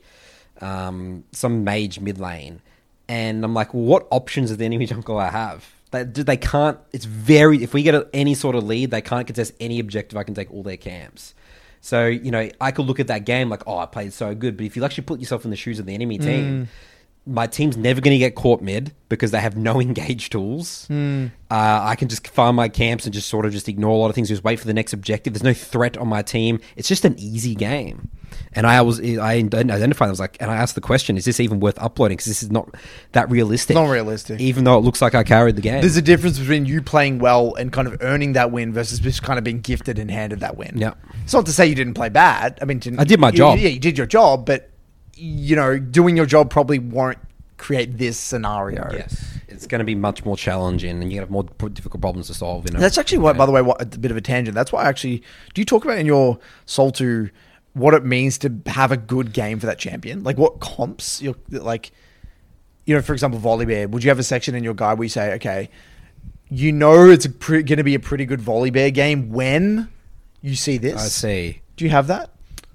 some mage mid lane. And I'm like, well, what options does the enemy jungler have? They can't... It's very... If we get any sort of lead, they can't contest any objective. I can take all their camps. So, I could look at that game like, oh, I played so good. But if you actually put yourself in the shoes of the enemy team, my team's never going to get caught mid because they have no engage tools. I can just farm my camps and just sort of just ignore a lot of things, just wait for the next objective. There's no threat on my team. It's just an easy game. And I identified, I was like, and I asked the question, is this even worth uploading? Because this is not that realistic. Not realistic. Even though it looks like I carried the game. There's a difference between you playing well and kind of earning that win versus just kind of being gifted and handed that win. Yeah. It's not to say you didn't play bad. I mean, I did my job. Yeah, you did your job, but doing your job probably won't create this scenario. Yes. It's going to be much more challenging and you have more difficult problems to solve. That's actually what, by the way, a bit of a tangent. That's why do you talk about in your Sol 2 what it means to have a good game for that champion? Like what comps, for example, Volibear, would you have a section in your guide where you say, okay, it's going to be a pretty good Volibear game when you see this? I see. Do you have that?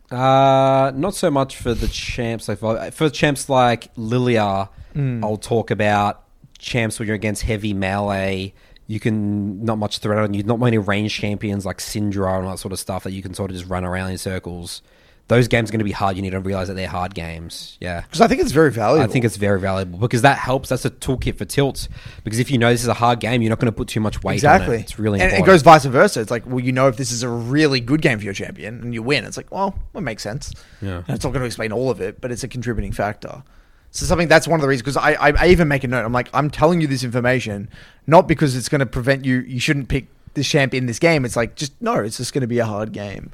Not so much for the champs. For champs like Lilia, I'll talk about champs when you're against heavy melee. You can not much threat on you. Not many range champions like Syndra and all that sort of stuff that you can sort of just run around in circles. Those games are going to be hard. You need to realize that they're hard games. Yeah. Because I think it's very valuable. I think it's very valuable because that helps. That's a toolkit for tilts. Because if you know this is a hard game, you're not going to put too much weight on it. It's really important. And it goes vice versa. It's like, well, if this is a really good game for your champion and you win, it's like, well, it makes sense. Yeah. And it's not going to explain all of it, but it's a contributing factor. So that's one of the reasons, because I even make a note. I'm like, I'm telling you this information, not because it's going to prevent you shouldn't pick this champ in this game. It's like, it's just going to be a hard game.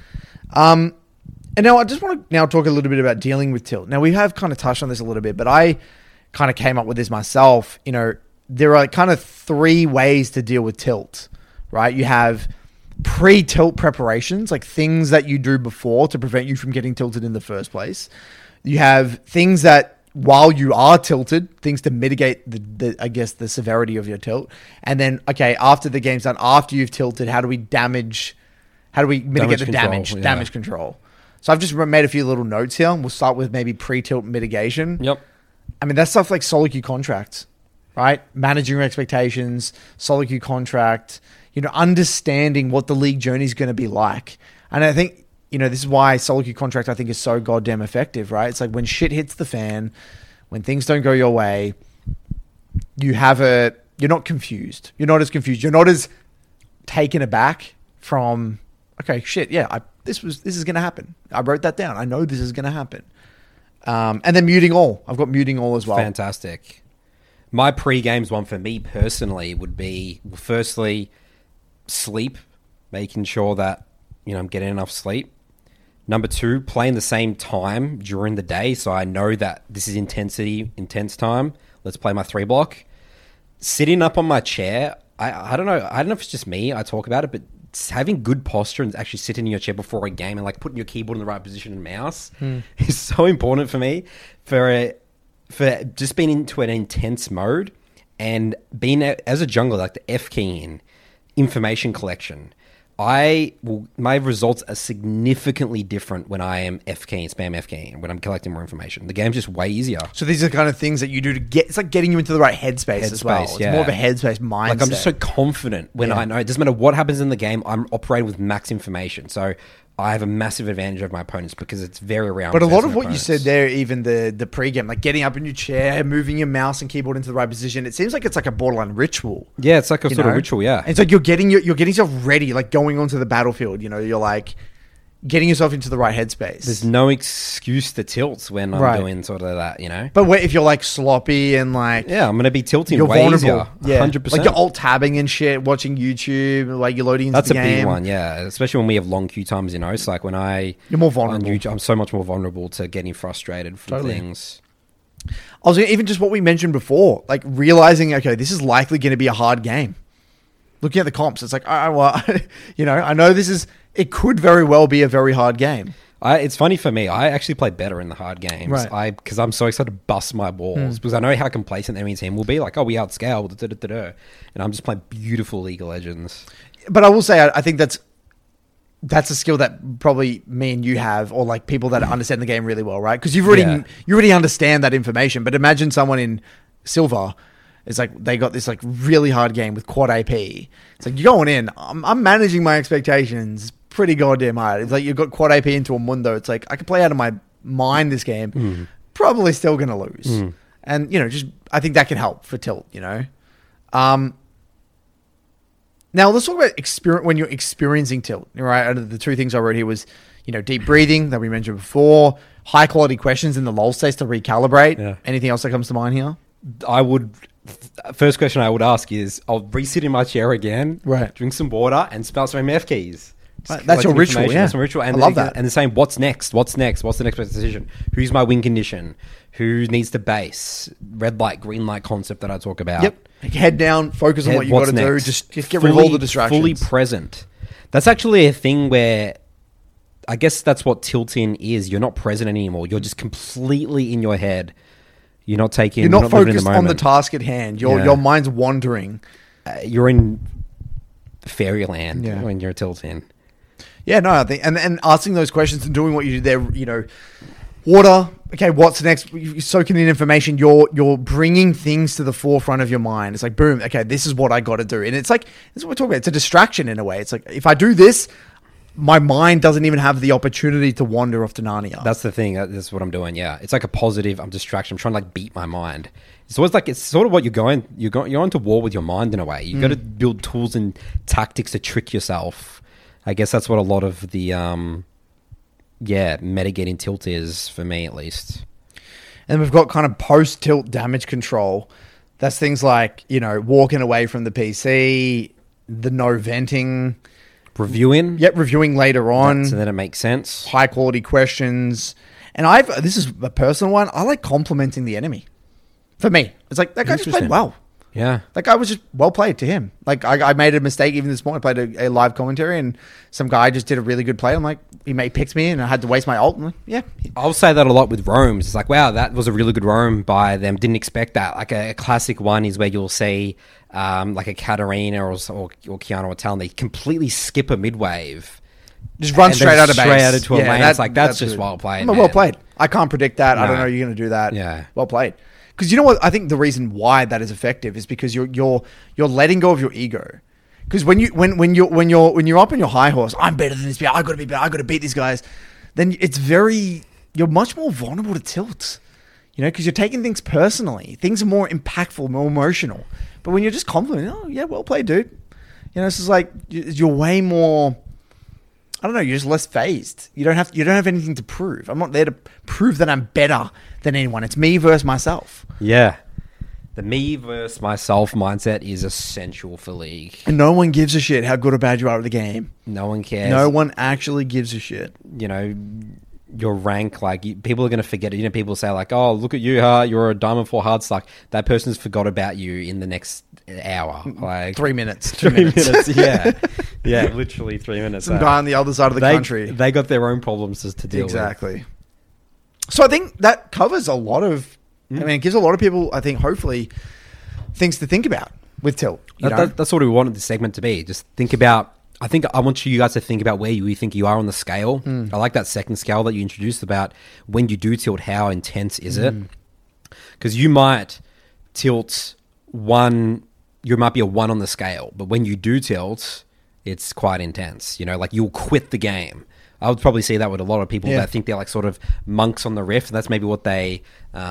And now I just want to talk a little bit about dealing with tilt. Now we have kind of touched on this a little bit, but I kind of came up with this myself. There are kind of 3 ways to deal with tilt, right? You have pre-tilt preparations, like things that you do before to prevent you from getting tilted in the first place. You have things that while you are tilted, things to mitigate the severity of your tilt. And then, okay, after the game's done, after you've tilted, how do we mitigate the damage control? So I've just made a few little notes here. We'll start with maybe pre-tilt mitigation. Yep. I mean, that's stuff like solo queue contracts, right? Managing your expectations, solo queue contract, understanding what the league journey is going to be like. And I think, this is why solo queue contract I think is so goddamn effective, right? It's like when shit hits the fan, when things don't go your way, you're not confused. You're not as confused. You're not as taken aback from, okay, shit, yeah, this is going to happen. I wrote that down. I know this is going to happen. And then muting all. I've got muting all as well. Fantastic. My pre-games one for me personally would be, firstly, sleep, making sure that, I'm getting enough sleep. Number 2, playing the same time during the day, so I know that this is intense time. Let's play my 3 block. Sitting up on my chair, I don't know if it's just me, I talk about it, but having good posture and actually sitting in your chair before a game and like putting your keyboard in the right position and mouse is so important for me for just being into an intense mode and being as a jungler, like the F key in information collection. My results are significantly different when I am FKing, spam FKing, when I'm collecting more information. The game's just way easier. So these are the kind of things that you do it's like getting you into the right headspace as well. It's more of a headspace mindset. Like I'm just so confident when I know, it doesn't matter what happens in the game, I'm operating with max information. So I have a massive advantage over my opponents because it's very rare. But a lot of what you said there, even the pre-game, like getting up in your chair, moving your mouse and keyboard into the right position, it seems like it's like a borderline ritual. Yeah, it's like a sort of ritual, yeah. It's like you're getting yourself ready, like going onto the battlefield. You're like getting yourself into the right headspace. There's no excuse to tilt when I'm doing sort of that, But if you're like sloppy and like... Yeah, I'm going to be tilting way vulnerable. Easier. Yeah. 100%. Like you're alt-tabbing and shit, watching YouTube, like you're loading into the game. That's a big one, yeah. Especially when we have long queue times, It's like when you're more vulnerable. On YouTube, I'm so much more vulnerable to getting frustrated from things. I was even just what we mentioned before, like realizing, okay, this is likely going to be a hard game. Looking at the comps, it's like, I know it could very well be a very hard game. It's funny for me. I actually play better in the hard games. Right. Because I'm so excited to bust my balls. Because I know how complacent the enemy team will be. Like, we outscale. And I'm just playing beautiful League of Legends. But I will say, I think that's a skill that probably me and you have, or like people that understand the game really well, right? Because you already understand that information. But imagine someone in Silver... It's like they got this like really hard game with quad AP. It's like you're going in. I'm managing my expectations pretty goddamn hard. It's like you've got quad AP into a Mundo. It's like I can play out of my mind this game. Probably still going to lose. And, just I think that can help for Tilt, Now, let's talk about when you're experiencing Tilt, right? Out of the two things I wrote here was, deep breathing that we mentioned before, high quality questions in the lull states to recalibrate. Yeah. Anything else that comes to mind here? First question I would ask is, I'll re-sit in my chair again, right? Drink some water and spell some MF keys. That's your ritual, yeah. That's my ritual. And I love that. And the same, what's next? What's the next best decision? Who's my win condition? Who needs to base? Red light, green light concept that I talk about. Yep. Head down, focus on what you got to do. Just get rid of all the distractions. Fully present. That's actually a thing where I guess that's what tilting is. You're not present anymore. You're just completely in your head. You're not focused on the task at hand. Your mind's wandering. You're in fairyland when you're tilting. Yeah, no, I think, and asking those questions and doing what you do there, water. Okay, what's next? You're soaking in information. You're bringing things to the forefront of your mind. It's like, boom. Okay, this is what I got to do, and it's like this is what we're talking about. It's a distraction in a way. It's like if I do this, my mind doesn't even have the opportunity to wander off to Narnia. That's the thing. That's what I'm doing. Yeah, it's like a positive. I'm distraction. I'm trying to beat my mind. It's always like it's sort of what you're on to war with your mind in a way. You got to build tools and tactics to trick yourself. I guess that's what a lot of the mitigating tilt is for me, at least. And we've got kind of post-tilt damage control. That's things like, walking away from the PC, the no venting. Reviewing? Yep, reviewing later on. So then it makes sense. High-quality questions. And this is a personal one, I like complimenting the enemy. For me. It's like, that guy just played well. Yeah. That guy was just well played to him. Like, I made a mistake even this morning. I played a live commentary and some guy just did a really good play. I'm like, he picked me and I had to waste my ult. I'm like, yeah. I'll say that a lot with roams. It's like, wow, that was a really good roam by them. Didn't expect that. Like a classic one is where you'll see like a Katarina or Kiana or Talon. They completely skip a mid-wave. Just run straight out of base. Straight out into a lane. It's like, that's just well played. Well played. I can't predict that. No. I don't know you're going to do that. Yeah. Well played. Because you know what? I think the reason why that is effective is because you're letting go of your ego. Because when you're up on your high horse, I'm better than this guy. I got to be better. I got to beat these guys. Then you're much more vulnerable to tilt. Because you're taking things personally. Things are more impactful, more emotional. But when you're just complimenting, oh yeah, well played, dude. It's just like you're way more. I don't know. You're just less phased. You don't have anything to prove. I'm not there to prove that I'm better than anyone. It's me versus myself. Yeah. The me versus myself mindset is essential for League. And no one gives a shit how good or bad you are at the game. No one cares. No one actually gives a shit. Your rank, like people are going to forget it. People say like, oh, look at you, you're a Diamond 4 hard stuck. That person's forgot about you in the next hour. Like 3 minutes. 3 minutes. Yeah. Yeah, literally 3 minutes. Some guy on the other side of the country. They got their own problems to deal with. Exactly. So I think that covers a lot of, it gives a lot of people, I think, hopefully, things to think about with Tilt. That's what we wanted this segment to be. Just think about, I think I want you guys to think about where you think you are on the scale. I like that second scale that you introduced about when you do tilt, how intense is it? Because you might tilt you might be a 1 on the scale, but when you do tilt, it's quite intense. Like you'll quit the game. I would probably see that with a lot of people that think they're like sort of monks on the rift, and that's maybe what they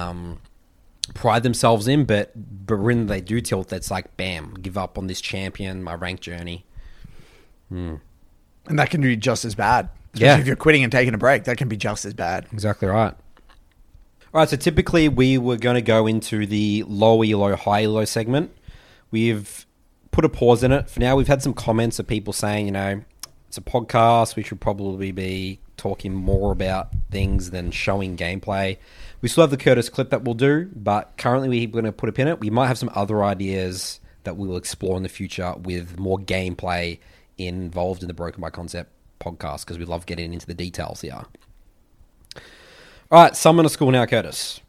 pride themselves in, but when they do tilt, that's like, bam, give up on this champion, my rank journey. And that can be just as bad. Especially if you're quitting and taking a break, that can be just as bad. Exactly right. All right, so typically we were going to go into the low elo, high elo segment. We've put a pause in it. For now, we've had some comments of people saying, it's a podcast. We should probably be talking more about things than showing gameplay. We still have the Curtis clip that we'll do, but currently we're going to put a pin in it. We might have some other ideas that we'll explore in the future with more gameplay involved in the Broken by Concept podcast, because we love getting into the details here. All right, Summoner School now, Curtis.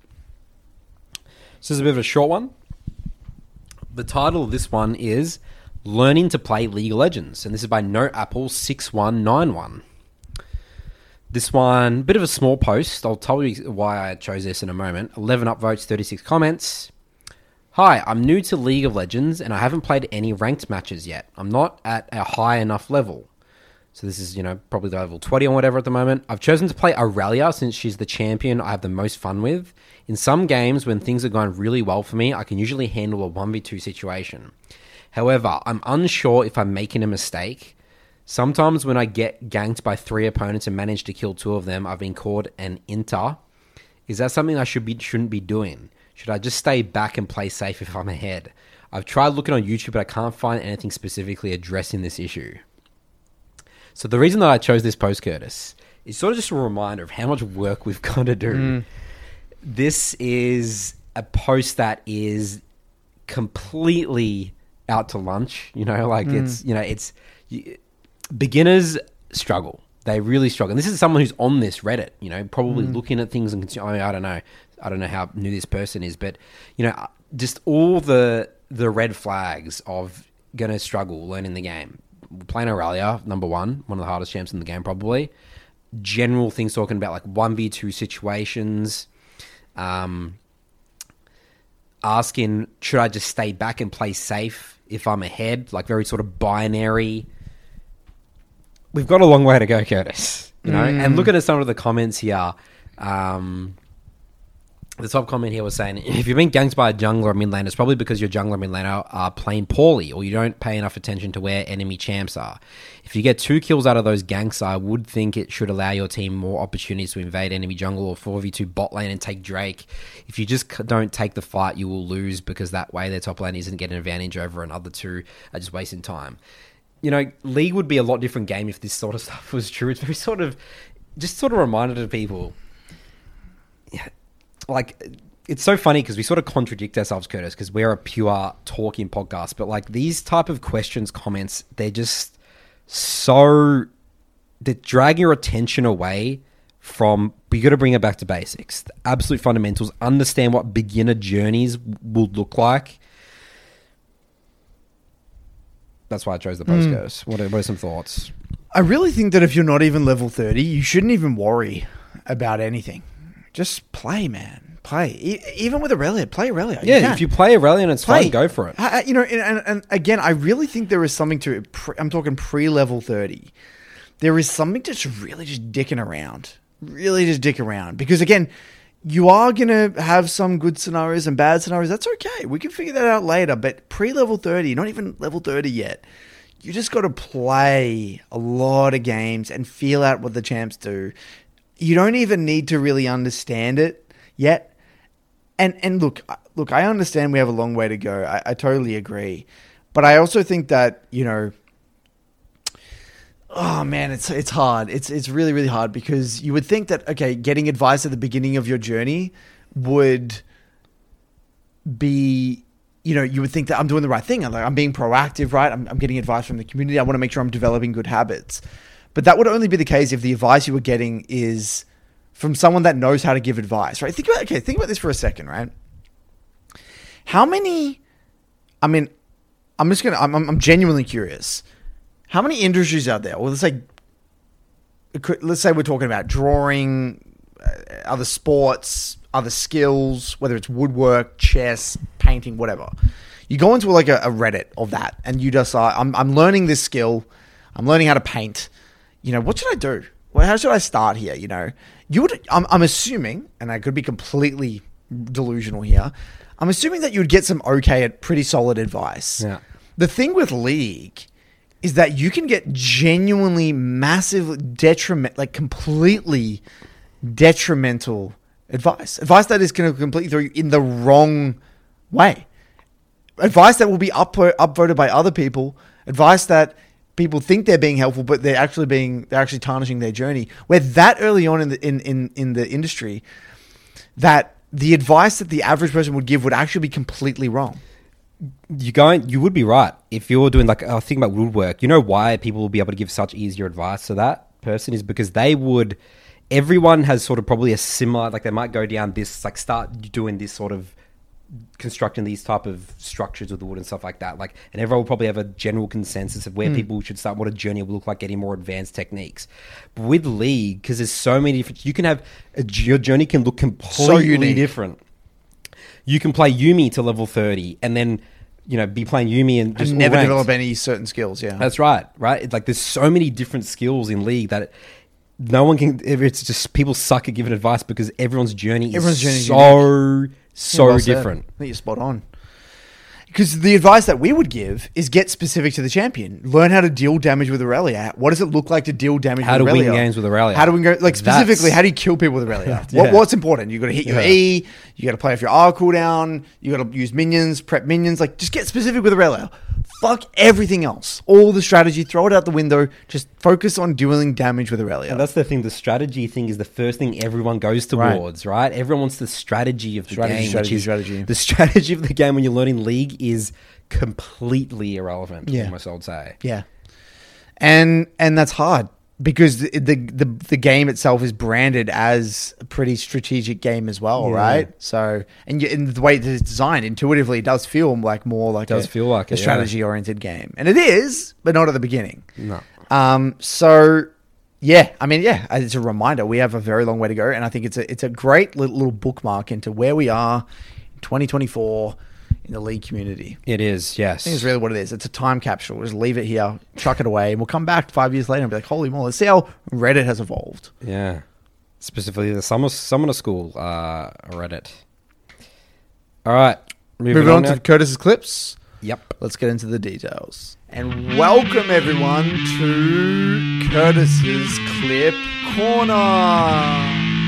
This is a bit of a short one. The title of this one is Learning to Play League of Legends, and this is by NoApple6191. This one, bit of a small post. I'll tell you why I chose this in a moment. 11 upvotes, 36 comments. Hi, I'm new to League of Legends and I haven't played any ranked matches yet. I'm not at a high enough level. So this is, probably level 20 or whatever at the moment. I've chosen to play Aurelia since she's the champion I have the most fun with. In some games, when things are going really well for me, I can usually handle a 1v2 situation. However, I'm unsure if I'm making a mistake. Sometimes when I get ganked by 3 opponents and manage to kill 2 of them, I've been called an inter. Is that something I shouldn't be doing? Should I just stay back and play safe if I'm ahead? I've tried looking on YouTube, but I can't find anything specifically addressing this issue. So the reason that I chose this post, Curtis, is sort of just a reminder of how much work we've got to do. This is a post that is completely out to lunch. It's beginners struggle. They really struggle. And this is someone who's on this Reddit, probably looking at things and I don't know how new this person is, but just all the red flags of going to struggle learning the game. Playing Aurelia, number one of the hardest champs in the game, probably. General things talking about like 1v2 situations. Asking, should I just stay back and play safe if I'm ahead? Like very sort of binary. We've got a long way to go, Curtis. And looking at some of the comments here, the top comment here was saying, if you've been ganked by a jungler or mid laner, it's probably because your jungler or mid laner are playing poorly or you don't pay enough attention to where enemy champs are. If you get 2 kills out of those ganks, I would think it should allow your team more opportunities to invade enemy jungle or 4v2 bot lane and take Drake. If you just don't take the fight, you will lose because that way their top lane isn't getting an advantage over another 2 are just wasting time. League would be a lot different game if this sort of stuff was true. It's very sort of reminded to people. Yeah. Like, it's so funny because we sort of contradict ourselves, Curtis, because we're a pure talking podcast. But like these type of questions, comments, they're just they're dragging your attention away from, you got to bring it back to basics, the absolute fundamentals, understand what beginner journeys will look like. That's why I chose the post, Curtis. What are some thoughts? I really think that if you're not even level 30, you shouldn't even worry about anything. Just play, man. Play. Even with Aurelia, play Aurelia. Yeah, if you play Aurelia and it's fine, go for it. And again, I really think there is something to it. I'm talking pre-level 30. There is something to really just dicking around. Really just dick around. Because again, you are going to have some good scenarios and bad scenarios. That's okay. We can figure that out later. But pre-level 30, not even level 30 yet, you just got to play a lot of games and feel out what the champs do. You don't even need to really understand it yet. And look, I understand we have a long way to go. I totally agree. But I also think that, oh man, it's hard. It's really, really hard because you would think that, okay, getting advice at the beginning of your journey would be, you would think that I'm doing the right thing. I'm being proactive, right? I'm getting advice from the community. I want to make sure I'm developing good habits. But that would only be the case if the advice you were getting is from someone that knows how to give advice, right? Think about this for a second, right? I'm genuinely curious. How many industries out there? Well, let's say we're talking about drawing, other sports, other skills, whether it's woodwork, chess, painting, whatever. You go into like a Reddit of that, and you just I'm learning this skill. I'm learning how to paint. What should I do? Well, how should I start here? I'm assuming, and I could be completely delusional here. I'm assuming that you would get some pretty solid advice. Yeah. The thing with League is that you can get genuinely massive completely detrimental advice that is going to completely throw you in the wrong way. Advice that will be upvoted by other people. Advice that people think they're being helpful, but they're actually tarnishing their journey. We're that early on in the industry that the advice that the average person would give would actually be completely wrong. You would be right if you're doing think about woodwork. You know why people will be able to give such easier advice to that person is because everyone has sort of probably a similar, they might go down this, start doing this sort of constructing these type of structures with the wood and stuff like that. And everyone will probably have a general consensus of where people should start, what a journey will look like, getting more advanced techniques. But with League, because there's so many different, you can have your journey can look completely different. You can play Yuumi to level 30 and then be playing Yuumi and just And never all ranked. develop any certain skills. Yeah, That's right. It's like there's so many different skills in League that no one can. It's just people suck at giving advice because everyone's journey is so well said. different. I think you're spot on. Because the advice that we would give is get specific to the champion. Learn how to deal damage with Aurelia. What does it look like to deal damage How with to Aurelia? win games with Aurelia. How do we go? Like specifically, That's- how do you kill people with Aurelia? Yeah. What's important? You got to hit your Yeah. E. You got to play off your R cooldown. You got to use minions, prep minions. Like just get specific with Aurelia. Fuck everything else. All the strategy, throw it out the window. Just focus on dealing damage with Aurelia. And that's the thing. The strategy thing is the first thing everyone goes towards, right? Everyone wants the strategy of the game. Strategy. The strategy of the game when you're learning League is completely irrelevant. Yeah. Almost, I would say. Yeah, and that's hard because the game itself is branded as a pretty strategic game as well, Yeah. right? So, and the way that it's designed, intuitively, it does feel like more like Does feel like a it, yeah. strategy oriented game, and it is, but not at the beginning. No. So. Yeah, I mean, yeah, it's a reminder. We have a very long way to go, and I think it's a great little bookmark into where we are in 2024 in the League community. It is, yes. I think it's really what it is. It's a time capsule. We'll just leave it here, chuck it away, and we'll come back 5 years later and be like, holy moly, let's see how Reddit has evolved. Yeah. Specifically the Summoner School Reddit. All right. Moving on to Curtis's clips. Yep. Let's get into the details. And welcome everyone to Curtis's Clip Corner.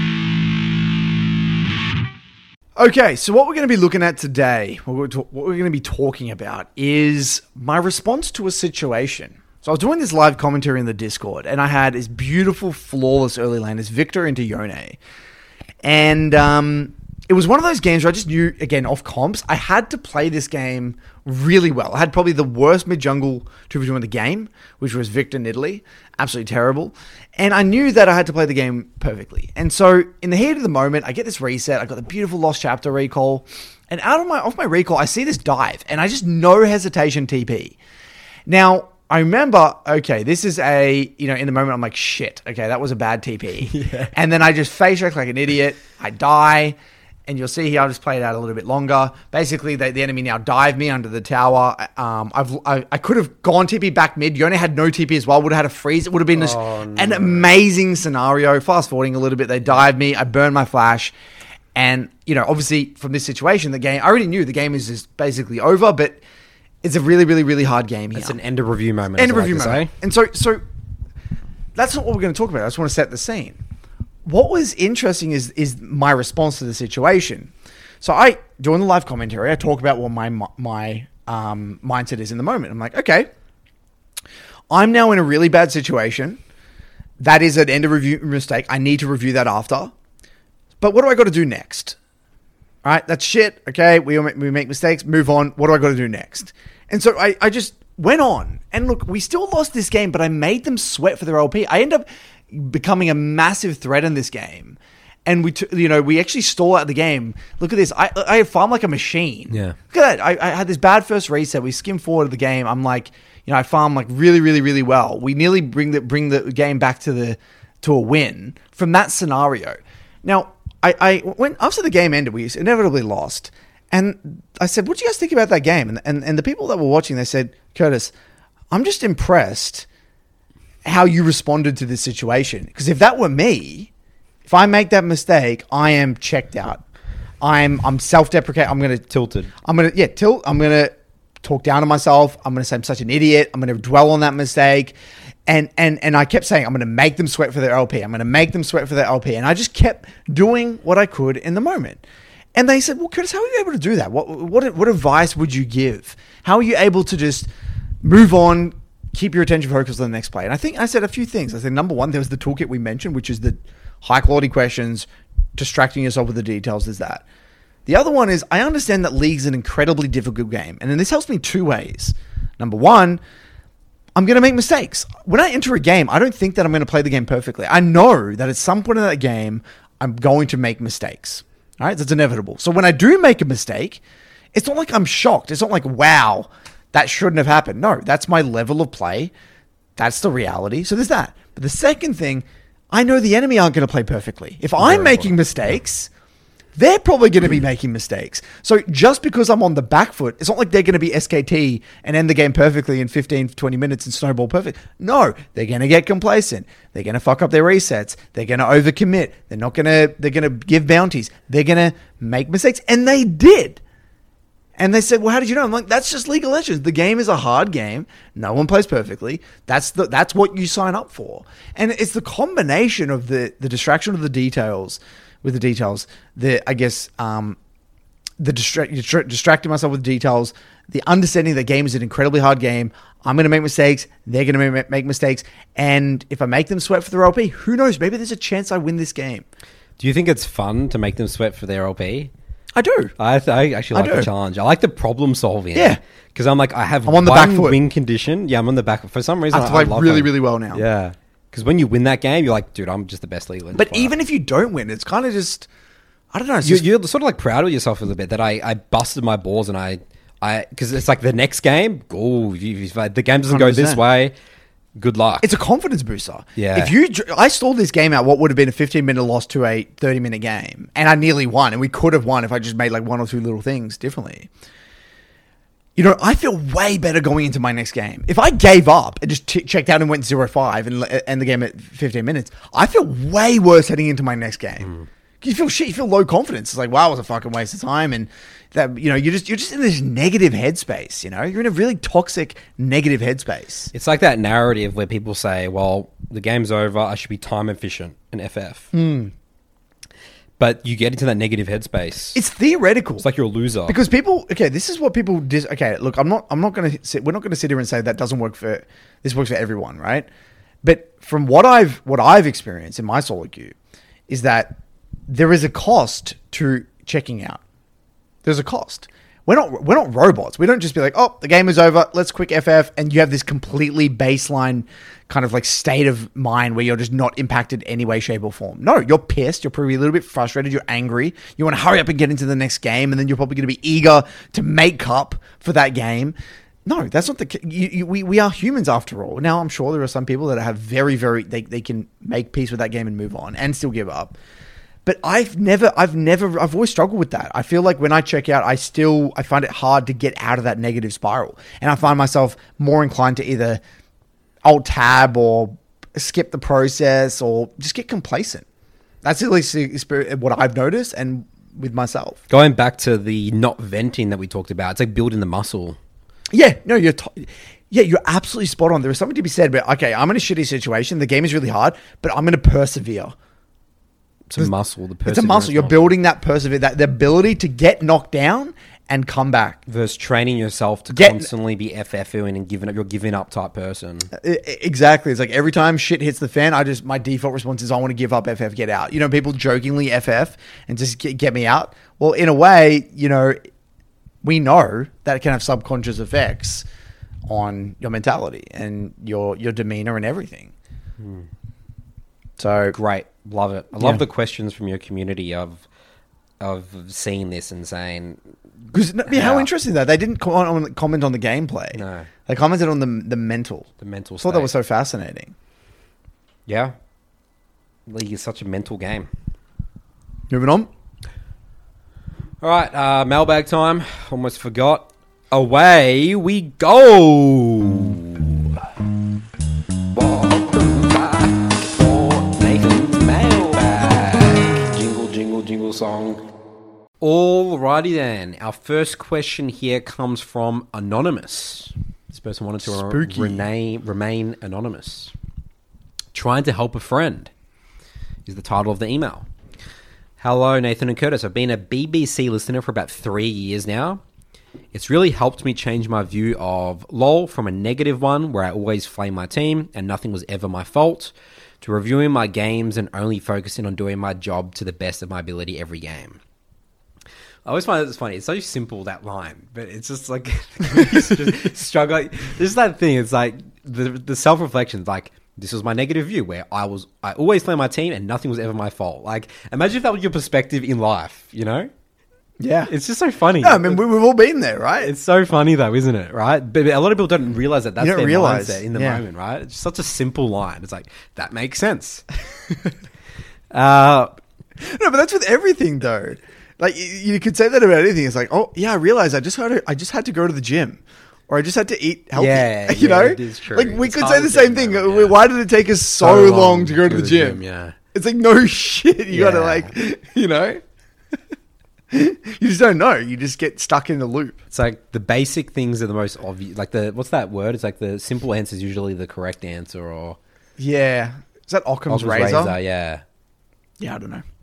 Okay, so what we're going to be looking at today, what we're going to be talking about is my response to a situation. So I was doing this live commentary in the Discord, and I had this beautiful, flawless early lane, this Victor into Yone. And it was one of those games where I just knew, again, off comps, I had to play this game really well. I had probably the worst mid-jungle 2v2 in the game, which was Victor Nidalee. Absolutely terrible. And I knew that I had to play the game perfectly. And so in the heat of the moment, I get this reset. I got the beautiful Lost Chapter recall. And off my recall, I see this dive. And I just no hesitation TP. Now, I remember, okay, this is in the moment, I'm like, shit, okay, that was a bad TP. Yeah. And then I just face check like an idiot. I die. And you'll see here, I'll just play it out a little bit longer. Basically, the enemy now dive me under the tower. I could have gone TP back mid. Yone had no TP as well. Would have had a freeze. It would have been an amazing scenario. Fast forwarding a little bit, they dive me. I burn my flash. And, obviously from this situation, the game, I already knew the game is just basically over, but it's a really, really, really hard game here. It's an end of review moment. End of review moment. And so that's not what we're going to talk about. I just want to set the scene. What was interesting is my response to the situation. So during the live commentary, I talk about what my mindset is in the moment. I'm like, okay, I'm now in a really bad situation. That is an end of review mistake. I need to review that after. But what do I got to do next? All right, that's shit. Okay, we make mistakes, move on. What do I got to do next? And so I just went on. And look, we still lost this game, but I made them sweat for their LP. I end up becoming a massive threat in this game. And we actually stall out the game. Look at this. I farm like a machine. Yeah. Look at that. I had this bad first reset. We skim forward of the game. I'm like, I farm like really, really, really well. We nearly bring the game back to a win from that scenario. Now, I went after the game ended, we inevitably lost. And I said, what do you guys think about that game? And the people that were watching, they said, Curtis, I'm just impressed how you responded to this situation. Because if that were me, if I make that mistake, I am checked out. I'm self-deprecating. I'm going to Tilted. I'm going to tilt. I'm going to talk down to myself. I'm going to say I'm such an idiot. I'm going to dwell on that mistake. And I kept saying, I'm going to make them sweat for their LP. I'm going to make them sweat for their LP. And I just kept doing what I could in the moment. And they said, well, Curtis, how are you able to do that? What advice would you give? How are you able to just move on, keep your attention focused on the next play? And I think I said a few things. I said, number one, there was the toolkit we mentioned, which is the high quality questions, distracting yourself with the details. There's that. The other one is I understand that League's an incredibly difficult game. And then this helps me two ways. Number one, I'm going to make mistakes. When I enter a game, I don't think that I'm going to play the game perfectly. I know that at some point in that game, I'm going to make mistakes. All right, that's inevitable. So when I do make a mistake, it's not like I'm shocked. It's not like, wow, that shouldn't have happened. No, that's my level of play. That's the reality. So there's that. But the second thing, I know the enemy aren't going to play perfectly. If I'm making mistakes, they're probably going to be making mistakes. So just because I'm on the back foot, it's not like they're going to be SKT and end the game perfectly in 15, 20 minutes and snowball perfect. No, they're going to get complacent. They're going to fuck up their resets. They're going to overcommit. They're going to give bounties. They're going to make mistakes. And they did. And they said, well, how did you know? I'm like, that's just League of Legends. The game is a hard game. No one plays perfectly. That's what you sign up for. And it's the combination of the distraction of the details, distracting myself with details, the understanding that game is an incredibly hard game. I'm going to make mistakes. They're going to make mistakes. And if I make them sweat for their LP, who knows? Maybe there's a chance I win this game. Do you think it's fun to make them sweat for their LP? I do. I actually like the challenge. I like the problem solving. Yeah. Because I'm like, I'm on the back foot. Win condition. Yeah, I'm on the back foot. For some reason, I have to play really, really well now. Yeah. Because when you win that game, you're like, dude, I'm just the best League of Legends But player. even if you don't win, it's kind of just, I don't know. You're sort of like proud of yourself a little bit that I busted my balls and I because it's like the next game, if the game doesn't 100%. go this way, good luck. It's a confidence booster. Yeah. I stalled this game out what would have been a 15-minute loss to a 30-minute game, and I nearly won, and we could have won if I just made like one or two little things differently. You know, I feel way better going into my next game. If I gave up and just checked out and went 0-5 and end the game at 15 minutes, I feel way worse heading into my next game. You feel shit. You feel low confidence. It's like, wow, it was a fucking waste of time. And that, you know, you're just in this negative headspace. You know, you're in a really toxic negative headspace. It's like that narrative where people say, well, the game's over. I should be time efficient in FF. But you get into that negative headspace. It's theoretical. It's like you're a loser. Because people, okay, this is what people okay, look, we're not going to sit here and say that doesn't work this works for everyone, right? But from what I've experienced in my solo queue is that there is a cost to checking out. There's a cost. We're not robots. We don't just be like, oh, the game is over. Let's quick FF. And you have this completely baseline kind of like state of mind where you're just not impacted any way, shape or form. No, you're pissed. You're probably a little bit frustrated. You're angry. You want to hurry up and get into the next game. And then you're probably going to be eager to make up for that game. No, that's not we are humans after all. Now, I'm sure there are some people that have very, very, they can make peace with that game and move on and still give up. But I've always struggled with that. I feel like when I check out, I find it hard to get out of that negative spiral. And I find myself more inclined to either alt tab or skip the process or just get complacent. That's at least what I've noticed and with myself. Going back to the not venting that we talked about, it's like building the muscle. Yeah, no, you're absolutely spot on. There is something to be said about, okay, I'm in a shitty situation. The game is really hard, but I'm going to persevere. It's a muscle. It's a muscle. You're building that the ability to get knocked down and come back. Versus training yourself to constantly be FFing and giving up type person. Exactly. It's like every time shit hits the fan, my default response is I want to give up, FF, get out. You know, people jokingly FF and just get me out. Well, in a way, you know, we know that it can have subconscious effects on your mentality and your demeanor and everything. So great. Love it. I love the questions from your community of seeing this and saying... Because how interesting that they didn't comment on the gameplay. No. They commented on the mental. The mental state. I thought that was so fascinating. Yeah. League is such a mental game. Moving on. All right, mailbag time. Almost forgot. Away we go. Jingle song. Alrighty then. Our first question here comes from Anonymous. This person wanted to remain anonymous. Trying to help a friend is the title of the email. Hello, Nathan and Curtis. I've been a BBC listener for about 3 years now. It's really helped me change my view of LoL from a negative one where I always flame my team and nothing was ever my fault, to reviewing my games and only focusing on doing my job to the best of my ability every game. I always find it's funny. It's so simple, that line, but it's just like just struggling. There's that thing. It's like the self-reflection. Like, this was my negative view where I always played my team and nothing was ever my fault. Like, imagine if that was your perspective in life, you know? Yeah. It's just so funny. No, I mean, we've all been there, right? It's so funny though, isn't it? Right? But a lot of people don't realize that that's their mindset in the moment, right? It's such a simple line. It's like, that makes sense. No, but that's with everything though. Like you could say that about anything. It's like, oh yeah, I realized I just had to go to the gym, or I just had to eat healthy. Yeah, you know, it is true. Like we It's could hard say the to same think thing. about, yeah. Why did it take us so long to go to the gym? Yeah. It's like, no shit. You gotta Yeah. like, you know, you just don't know. You just get stuck in the loop. It's like the basic things are the most obvious. Like what's that word? It's like the simple answer is usually the correct answer, or Yeah. Is that Occam's razor? Yeah. Yeah, I don't know.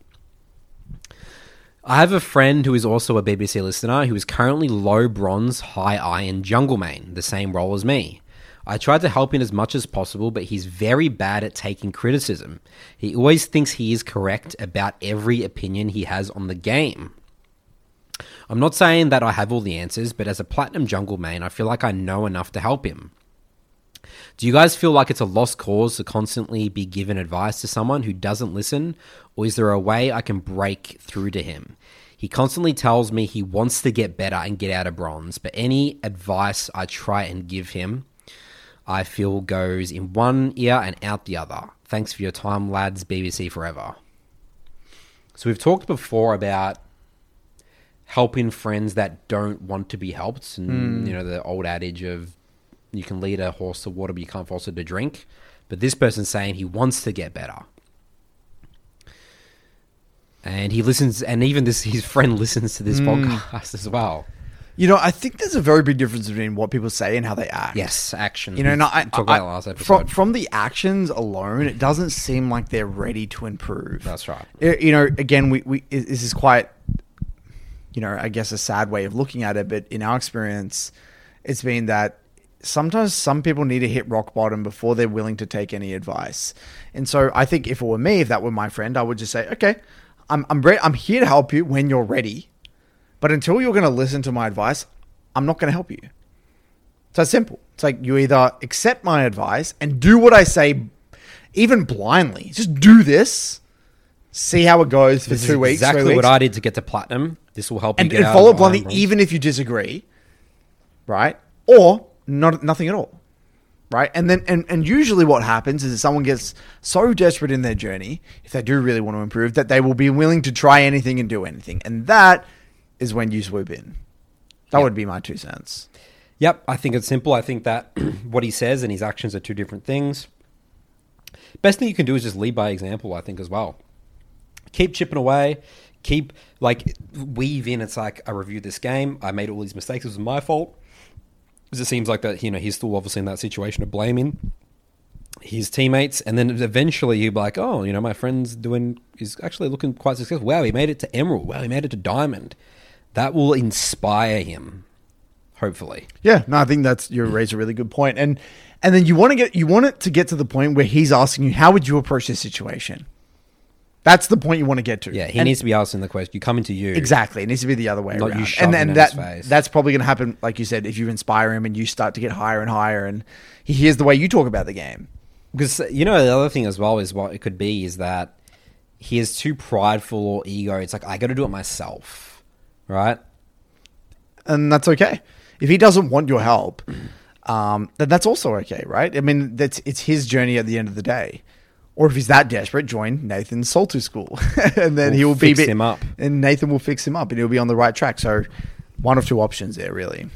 I have a friend who is also a BBC listener who is currently low bronze, high iron jungle main, the same role as me. I tried to help him as much as possible, but he's very bad at taking criticism. He always thinks he is correct about every opinion he has on the game. I'm not saying that I have all the answers, but as a platinum jungle main, I feel like I know enough to help him. Do you guys feel like it's a lost cause to constantly be given advice to someone who doesn't listen, or is there a way I can break through to him? He constantly tells me he wants to get better and get out of bronze, but any advice I try and give him, I feel goes in one ear and out the other. Thanks for your time, lads. BBC forever. So we've talked before about helping friends that don't want to be helped, and you know the old adage of you can lead a horse to water, but you can't force it to drink. But this person's saying he wants to get better. And he listens, and even his friend listens to this podcast as well. You know, I think there's a very big difference between what people say and how they act. Yes, action. You know, no, I talked about it last episode. From the actions alone, it doesn't seem like they're ready to improve. That's right. You know, again, this is quite, you know, I guess a sad way of looking at it, but in our experience, it's been that sometimes some people need to hit rock bottom before they're willing to take any advice. And so I think if it were me, if that were my friend, I would just say, okay, I'm here to help you when you're ready. But until you're going to listen to my advice, I'm not going to help you. So it's simple. It's like you either accept my advice and do what I say, even blindly. Just do this. See how it goes for 2 weeks. Exactly 3 weeks. what I did to get to platinum. This will help you And get out follow of blindly, iron bronze. even if you disagree, right? Or nothing at all, right? And then and usually what happens is that someone gets so desperate in their journey, if they do really want to improve, that they will be willing to try anything and do anything. And that is when you swoop in. That would be my 2 cents. Yep, I think it's simple. I think that what he says and his actions are two different things. Best thing you can do is just lead by example, I think, as well. Keep chipping away. Keep, like, weave in. It's like, I reviewed this game. I made all these mistakes. It was my fault. Because it seems like that, you know, he's still obviously in that situation of blaming his teammates. And then eventually he'll be like, oh, you know, my friend's he's actually looking quite successful. Wow, he made it to Emerald. Wow, he made it to Diamond. That will inspire him, hopefully. Yeah, no, I think you raise a really good point. And then you want it to get to the point where he's asking you, how would you approach this situation? That's the point you want to get to. Yeah, he needs to be asking the question. You coming to you. Exactly. It needs to be the other way Not around. you shoving And it in then his face. that's probably going to happen, like you said, if you inspire him and you start to get higher and higher and he hears the way you talk about the game. Because, you know, the other thing as well is what it could be is that he is too prideful or ego. It's like, I got to do it myself, right? And that's okay. If he doesn't want your help, then that's also okay, right? I mean, it's his journey at the end of the day. Or if he's that desperate, join Nathan's Soltu School. And then he will fix him up. And Nathan will fix him up and he'll be on the right track. So one of 2 options there, really.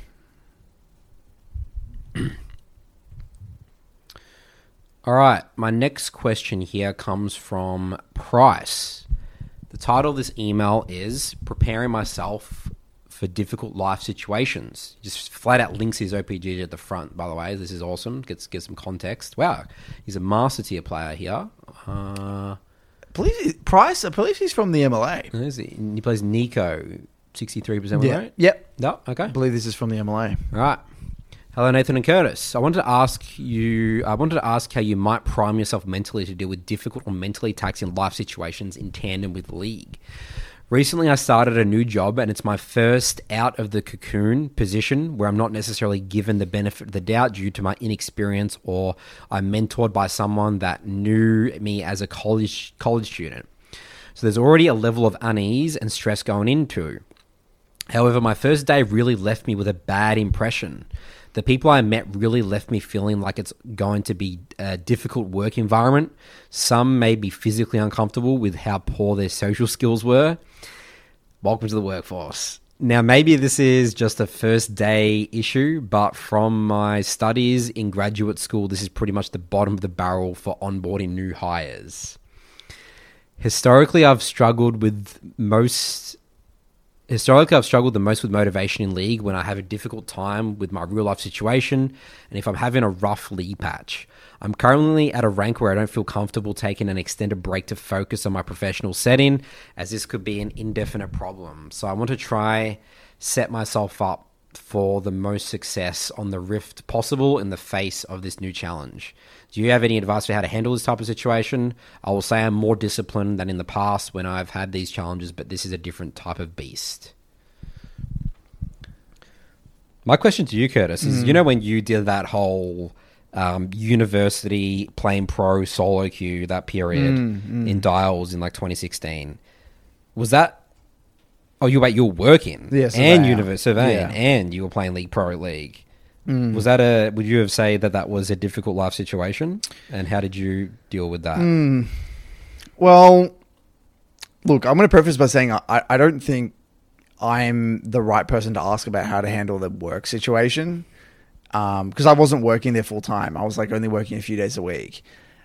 All right. My next question here comes from Price. The title of this email is Preparing Myself for Difficult Life Situations. Just flat out links his OPG at the front, by the way. This is awesome. Get some context. Wow. He's a master tier player here. Price, I believe he's from the MLA. Is he? He plays Nico, 63% win rate? Yep. No? Okay. I believe this is from the MLA. All right. Hello, Nathan and Curtis. I wanted to ask how you might prime yourself mentally to deal with difficult or mentally taxing life situations in tandem with League. Recently, I started a new job, and it's my first out of the cocoon position where I'm not necessarily given the benefit of the doubt due to my inexperience, or I'm mentored by someone that knew me as a college student. So there's already a level of unease and stress going into. However, my first day really left me with a bad impression. The people I met really left me feeling like it's going to be a difficult work environment. Some may be physically uncomfortable with how poor their social skills were. Welcome to the workforce. Now, maybe this is just a first day issue, but from my studies in graduate school, this is pretty much the bottom of the barrel for onboarding new hires. Historically, I've struggled the most with motivation in League when I have a difficult time with my real life situation and if I'm having a rough League patch. I'm currently at a rank where I don't feel comfortable taking an extended break to focus on my professional setting, as this could be an indefinite problem. So I want to try set myself up for the most success on the Rift possible in the face of this new challenge. Do you have any advice for how to handle this type of situation? I will say I'm more disciplined than in the past when I've had these challenges, but this is a different type of beast. My question to you, Curtis, is, when you did that whole university playing pro solo queue, that period in Dials in like 2016, was that... Oh, you were working and surveying and you were playing League Pro League. Was that would you have said that was a difficult life situation? And how did you deal with that? Well, look, I'm going to preface by saying I don't think I'm the right person to ask about how to handle the work situation. Because I wasn't working there full time. I was like only working a few days a week.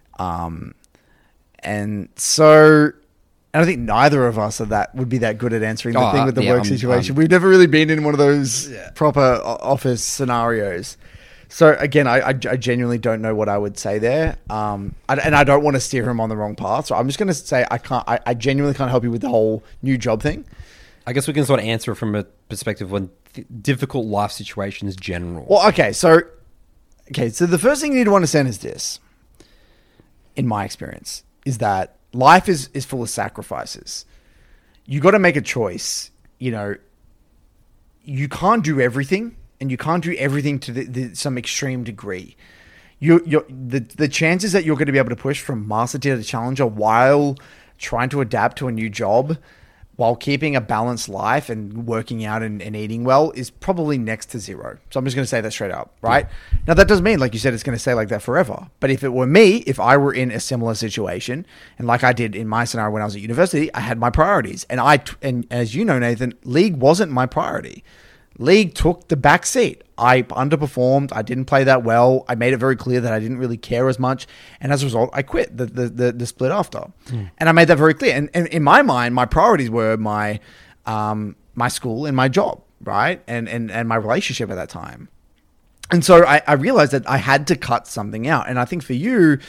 And so... I don't think neither of us would be that good at answering the thing with the work situation. We've never really been in one of those proper office scenarios. So again, I genuinely don't know what I would say there. And I don't want to steer him on the wrong path. So I'm just going to say I genuinely can't help you with the whole new job thing. I guess we can sort of answer from a perspective when difficult life situations general. Well, okay. So the first thing you need to understand is this, in my experience, is that life is full of sacrifices. You got to make a choice. You can't do everything, and you can't do everything to some extreme degree. The chances that you're going to be able to push from master tier to challenger while trying to adapt to a new job, while keeping a balanced life and working out and eating well, is probably next to zero. So I'm just going to say that straight up, right? Yeah. Now, that doesn't mean, like you said, it's going to stay like that forever. But if it were me, if I were in a similar situation, and like I did in my scenario when I was at university, I had my priorities. And as you know, Nathan, League wasn't my priority. League took the back seat. I underperformed. I didn't play that well. I made it very clear that I didn't really care as much. And as a result, I quit the split after. And I made that very clear. And in my mind, my priorities were my school and my job, right? And my relationship at that time. And so I realized that I had to cut something out. And I think for you,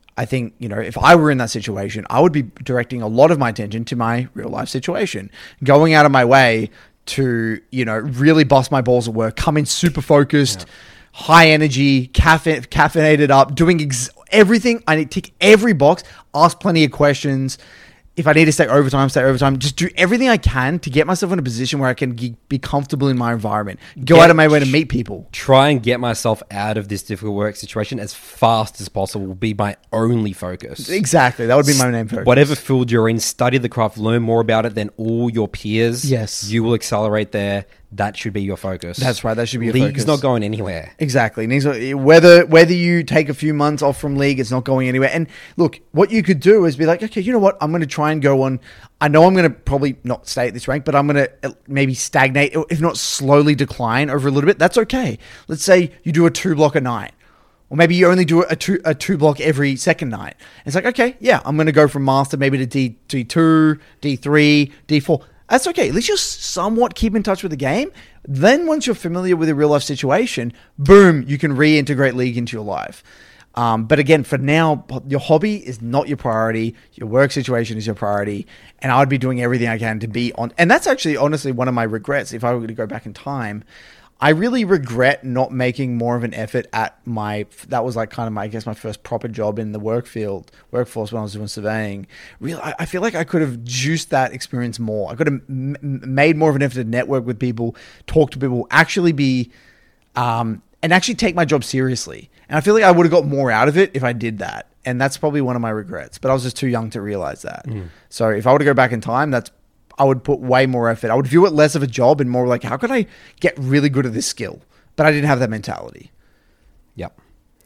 if I were in that situation, I would be directing a lot of my attention to my real life situation, going out of my way to, really bust my balls at work, come in super focused, high energy, caffeinated up, doing everything. I need to tick every box, ask plenty of questions. If I need to stay overtime, just do everything I can to get myself in a position where I can be comfortable in my environment, go out of my way to meet people. Try and get myself out of this difficult work situation as fast as possible will be my only focus. Exactly. That would be my main focus. Whatever field you're in, study the craft, learn more about it than all your peers. Yes. You will accelerate there. That should be your focus. That's right. That should be your focus. League's not going anywhere. Exactly. Whether you take a few months off from League, it's not going anywhere. And look, what you could do is be like, okay, you know what? I'm going to try and go on. I know I'm going to probably not stay at this rank, but I'm going to maybe stagnate, if not slowly decline over a little bit. That's okay. Let's say you do a 2-block a night. Or maybe you only do a two block every second night. It's like, okay, yeah, I'm going to go from master maybe to D2, D3, D4. That's okay. At least you're somewhat keep in touch with the game. Then once you're familiar with a real life situation, boom, you can reintegrate League into your life. But again, for now, your hobby is not your priority. Your work situation is your priority. And I would be doing everything I can to be on. And that's actually, honestly, one of my regrets. If I were to go back in time, I really regret not making more of an effort at that was like kind of my first proper job in the workforce when I was doing surveying. Really, I feel like I could have juiced that experience more. I could have made more of an effort to network with people, talk to people, actually be, and actually take my job seriously. And I feel like I would have got more out of it if I did that. And that's probably one of my regrets, but I was just too young to realize that. So if I were to go back in time, I would put way more effort. I would view it less of a job and more like, how can I get really good at this skill? But I didn't have that mentality. Yep.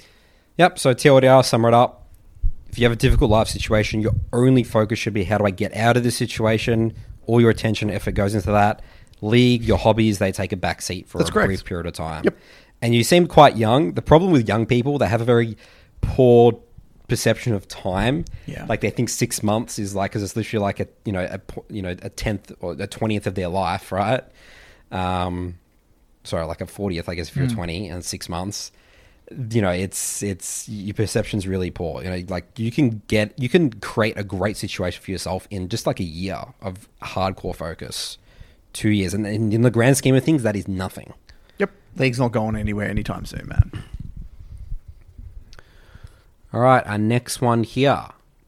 So TLDR, sum it up. If you have a difficult life situation, your only focus should be, how do I get out of this situation? all your attention and effort goes into that. League, your hobbies, they take a back seat for That's a correct. brief period of time. Yep. And you seem quite young. The problem with young people, they have a very poor perception of time. Yeah. Like they think 6 months is like, because it's literally like a 10th or a 20th of their life, right? Sorry, like a 40th, I guess, if you're 20 and 6 months. It's your perception's really poor. Like you can create a great situation for yourself in just like a year of hardcore focus, 2 years, and in the grand scheme of things, that is nothing. Yep. League's not going anywhere anytime soon, man. All right, our next one here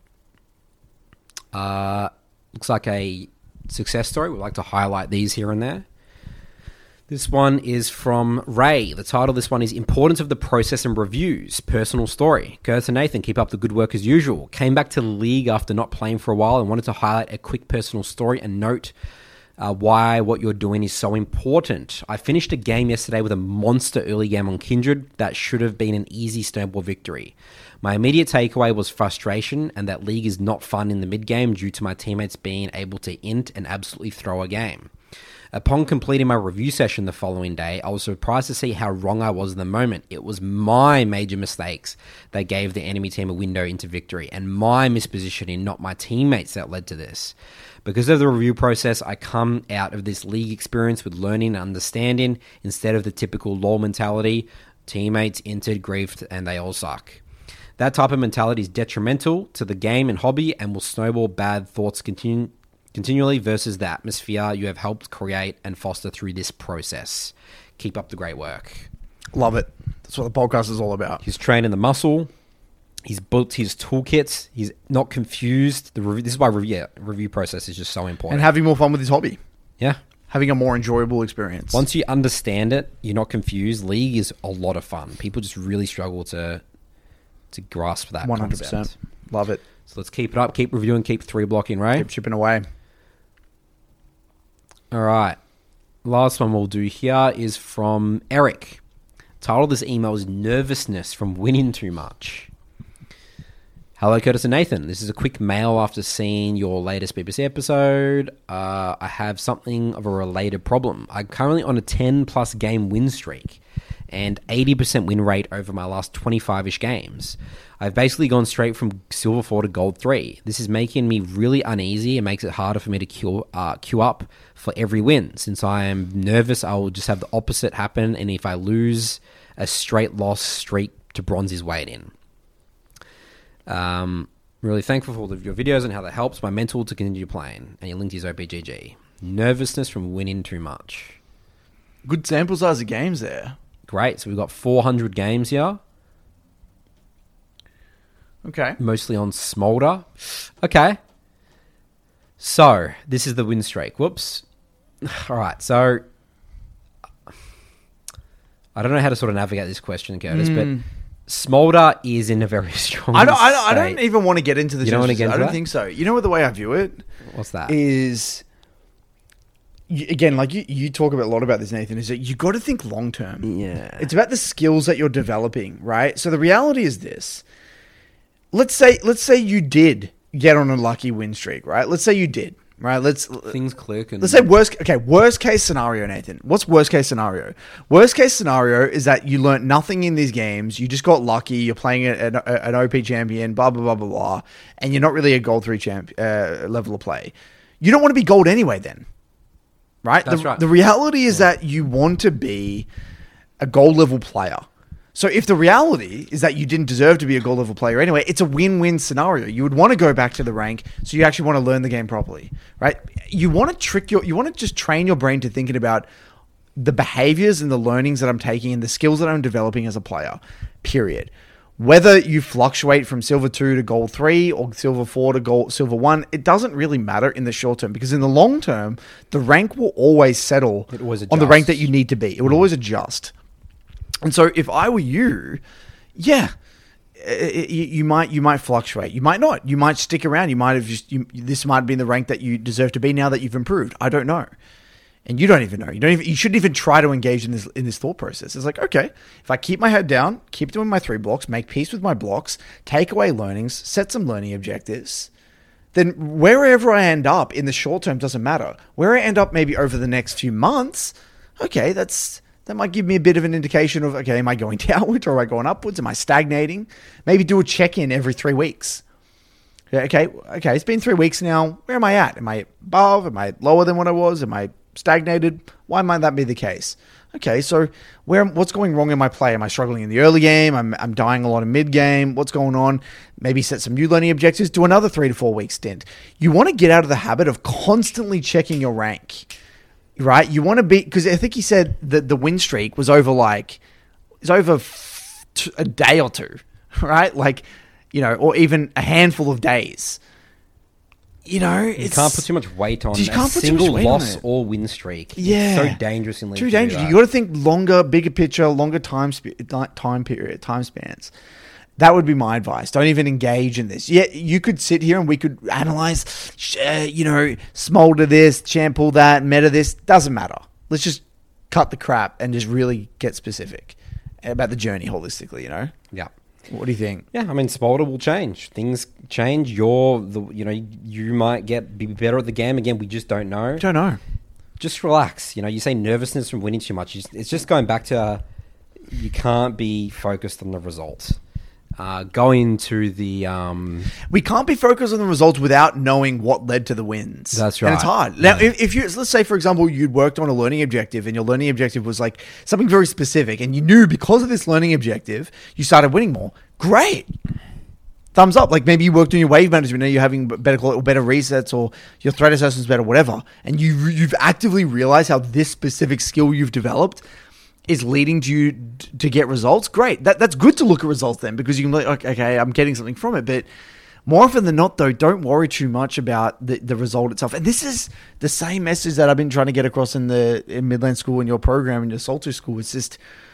looks like a success story. We like to highlight these here and there. This one is from Ray. The title of this one is Importance of the Process and Reviews. Personal story. Curtis and Nathan, keep up the good work as usual. Came back to the league after not playing for a while and wanted to highlight a quick personal story and note why what you're doing is so important. I finished a game yesterday with a monster early game on Kindred that should have been an easy Stonewall victory. My immediate takeaway was frustration and that league is not fun in the mid-game due to my teammates being able to int and absolutely throw a game. Upon completing my review session the following day, I was surprised to see how wrong I was in the moment. It was my major mistakes that gave the enemy team a window into victory, and my mispositioning, not my teammates, that led to this. Because of the review process, I come out of this league experience with learning and understanding instead of the typical lol mentality, teammates entered, griefed, and they all suck. That type of mentality is detrimental to the game and hobby and will snowball bad thoughts continually versus the atmosphere you have helped create and foster through this process. Keep up the great work. Love it. That's what the podcast is all about. He's training the muscle. He's built his toolkits. He's not confused. This is why review process is just so important. And having more fun with his hobby. Yeah. Having a more enjoyable experience. Once you understand it, you're not confused. League is a lot of fun. People just really struggle to grasp that 100%. Concept. Love it. So let's keep it up. Keep reviewing. Keep 3-blocking, right? Keep chipping away. All right. Last one we'll do here is from Eric. Title of this email is Nervousness from Winning Too Much. Hello, Curtis and Nathan. This is a quick mail after seeing your latest BBC episode. I have something of a related problem. I'm currently on a 10-plus game win streak and 80% win rate over my last 25-ish games. I've basically gone straight from Silver 4 to Gold 3. This is making me really uneasy and makes it harder for me to queue up for every win. Since I am nervous, I will just have the opposite happen, and if I lose, a straight loss streak to bronze is waiting. Really thankful for all of your videos and how that helps my mental to continue playing. And your link is OPGG. Nervousness from winning too much. Good sample size of games there. Great. So we've got 400 games here. Okay. Mostly on Smolder. Okay. So, this is the win streak. Whoops. All right. So, I don't know how to sort of navigate this question, Curtis, but Smolder is in a very strong I don't even want to get into this. You don't want to get into I don't that? think so. You know what the way I view it? What's that? Is... Again, like you talk a lot about this, Nathan, is that you got to think long term. Yeah. It's about the skills that you're developing, right? So the reality is this. Let's say you did get on a lucky win streak, right? Let's say you did, right? Things click. And Let's say worst case scenario, Nathan. What's worst case scenario? Worst case scenario is that you learnt nothing in these games. You just got lucky. You're playing an OP champion, blah, blah, blah, blah, blah. And you're not really a Gold 3 level of play. You don't want to be Gold anyway then. Right? That's right. The reality is that you want to be a Gold level player. So if the reality is that you didn't deserve to be a Gold level player anyway, it's a win-win scenario. You would want to go back to the rank, so you actually want to learn the game properly, right? You want to just train your brain to thinking about the behaviors and the learnings that I'm taking and the skills that I'm developing as a player, period. Whether you fluctuate from Silver 2 to Gold 3 or Silver 4 to Silver 1, it doesn't really matter in the short term because in the long term, the rank will always settle on the rank that you need to be. It would always adjust. And so if I were you, yeah, you might fluctuate. You might not. You might stick around. You might have this might have been the rank that you deserve to be now that you've improved. I don't know. And you don't even know. You shouldn't even try to engage in this thought process. It's like, okay, if I keep my head down, keep doing my 3 blocks, make peace with my blocks, take away learnings, set some learning objectives, then wherever I end up in the short term doesn't matter. Where I end up maybe over the next few months, okay, that might give me a bit of an indication of, okay, am I going downwards or am I going upwards? Am I stagnating? Maybe do a check-in every 3 weeks. Okay, it's been 3 weeks now. Where am I at? Am I above? Am I lower than what I was? Am I stagnated? Why might that be the case? Okay, so what's going wrong in my play? Am I struggling in the early game? I'm dying a lot in mid-game. What's going on? Maybe set some new learning objectives. Do another 3 to 4 week stint. You want to get out of the habit of constantly checking your rank, right? You want to be, because I think he said that the win streak was over a day or two, right? Like, you know, or even a handful of days. You know, you can't put too much weight on a single loss or win streak. Yeah, it's so dangerous in league. Too dangerous. You got to think longer, bigger picture, longer time spans. That would be my advice. Don't even engage in this. Yeah, you could sit here and we could analyze. Smolder this, shampoo that, meta this. Doesn't matter. Let's just cut the crap and just really get specific about the journey holistically. You know. Yeah. What do you think? Yeah, I mean, Smolder will change. Things change. You might be better at the game again. We just don't know. Don't know. Just relax. You say nervousness from winning too much. It's just going back to you can't be focused on the results. Going to the we can't be focused on the results without knowing what led to the wins. That's right. And it's hard. Now, if you let's say, for example, you'd worked on a learning objective and your learning objective was like something very specific, and you knew because of this learning objective you started winning more. Great. Thumbs up. Like maybe you worked on your wave management, now you're having better resets, or your threat assessment's better, whatever, and you've actively realized how this specific skill you've developed is leading to you to get results. Great. That's good to look at results then, because you can be like, okay, I'm getting something from it. But more often than not, though, don't worry too much about the result itself. And this is the same message that I've been trying to get across in Midland School, in your program, in your Salter School. It's just,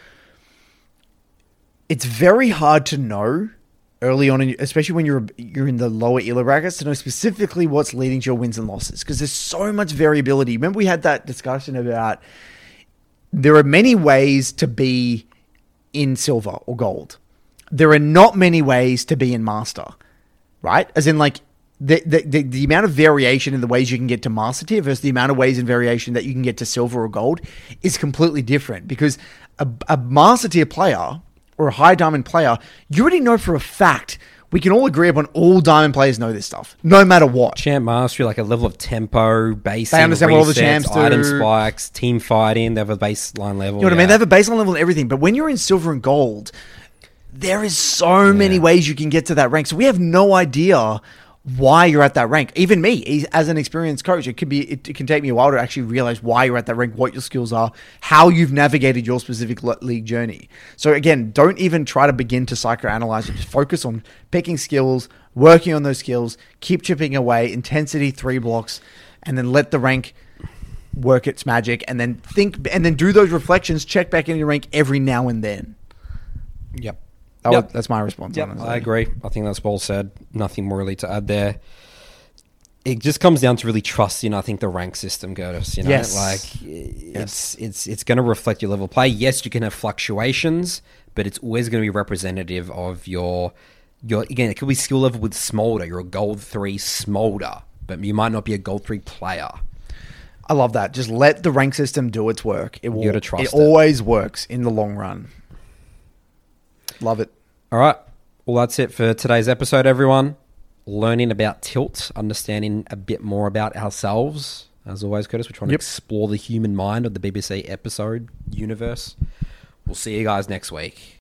it's very hard to know early on, especially when you're in the lower ELA brackets, to know specifically what's leading to your wins and losses, because there's so much variability. Remember we had that discussion about there are many ways to be in silver or gold. There are not many ways to be in master, right? As in, like, the amount of variation in the ways you can get to master tier versus the amount of ways in variation that you can get to silver or gold is completely different, because a master tier player or a high diamond player, you already know for a fact. We can all agree upon all diamond players know this stuff, no matter what. Champ mastery, like a level of tempo, basing, they understand what all the champs do. Item spikes, team fighting. They have a baseline level. You know what I mean? They have a baseline level and everything. But when you're in silver and gold, there is so many ways you can get to that rank. So we have no idea why you're at that rank. Even me, as an experienced coach, it can take me a while to actually realize why you're at that rank, what your skills are, how you've navigated your specific league journey. So again, don't even try to begin to psychoanalyze it. Just focus on picking skills, working on those skills, keep chipping away, intensity 3 blocks, and then let the rank work its magic, and then do those reflections, check back in your rank every now and then. Yep. That's my response. Yep, I agree. I think that's well said. Nothing more really to add there. It just comes down to really trusting, I think, the rank system, Gertis. Yes. Like, it's going to reflect your level of play. Yes, you can have fluctuations, but it's always going to be representative of your again, it could be skill level with Smolder. You're a gold 3 Smolder, but you might not be a gold 3 player. I love that. Just let the rank system do its work. You gotta trust it. It always works in the long run. Love it. All right. Well, that's it for today's episode, everyone. Learning about Tilt, understanding a bit more about ourselves. As always, Curtis, we're trying to explore the human mind of the BBC episode universe. We'll see you guys next week.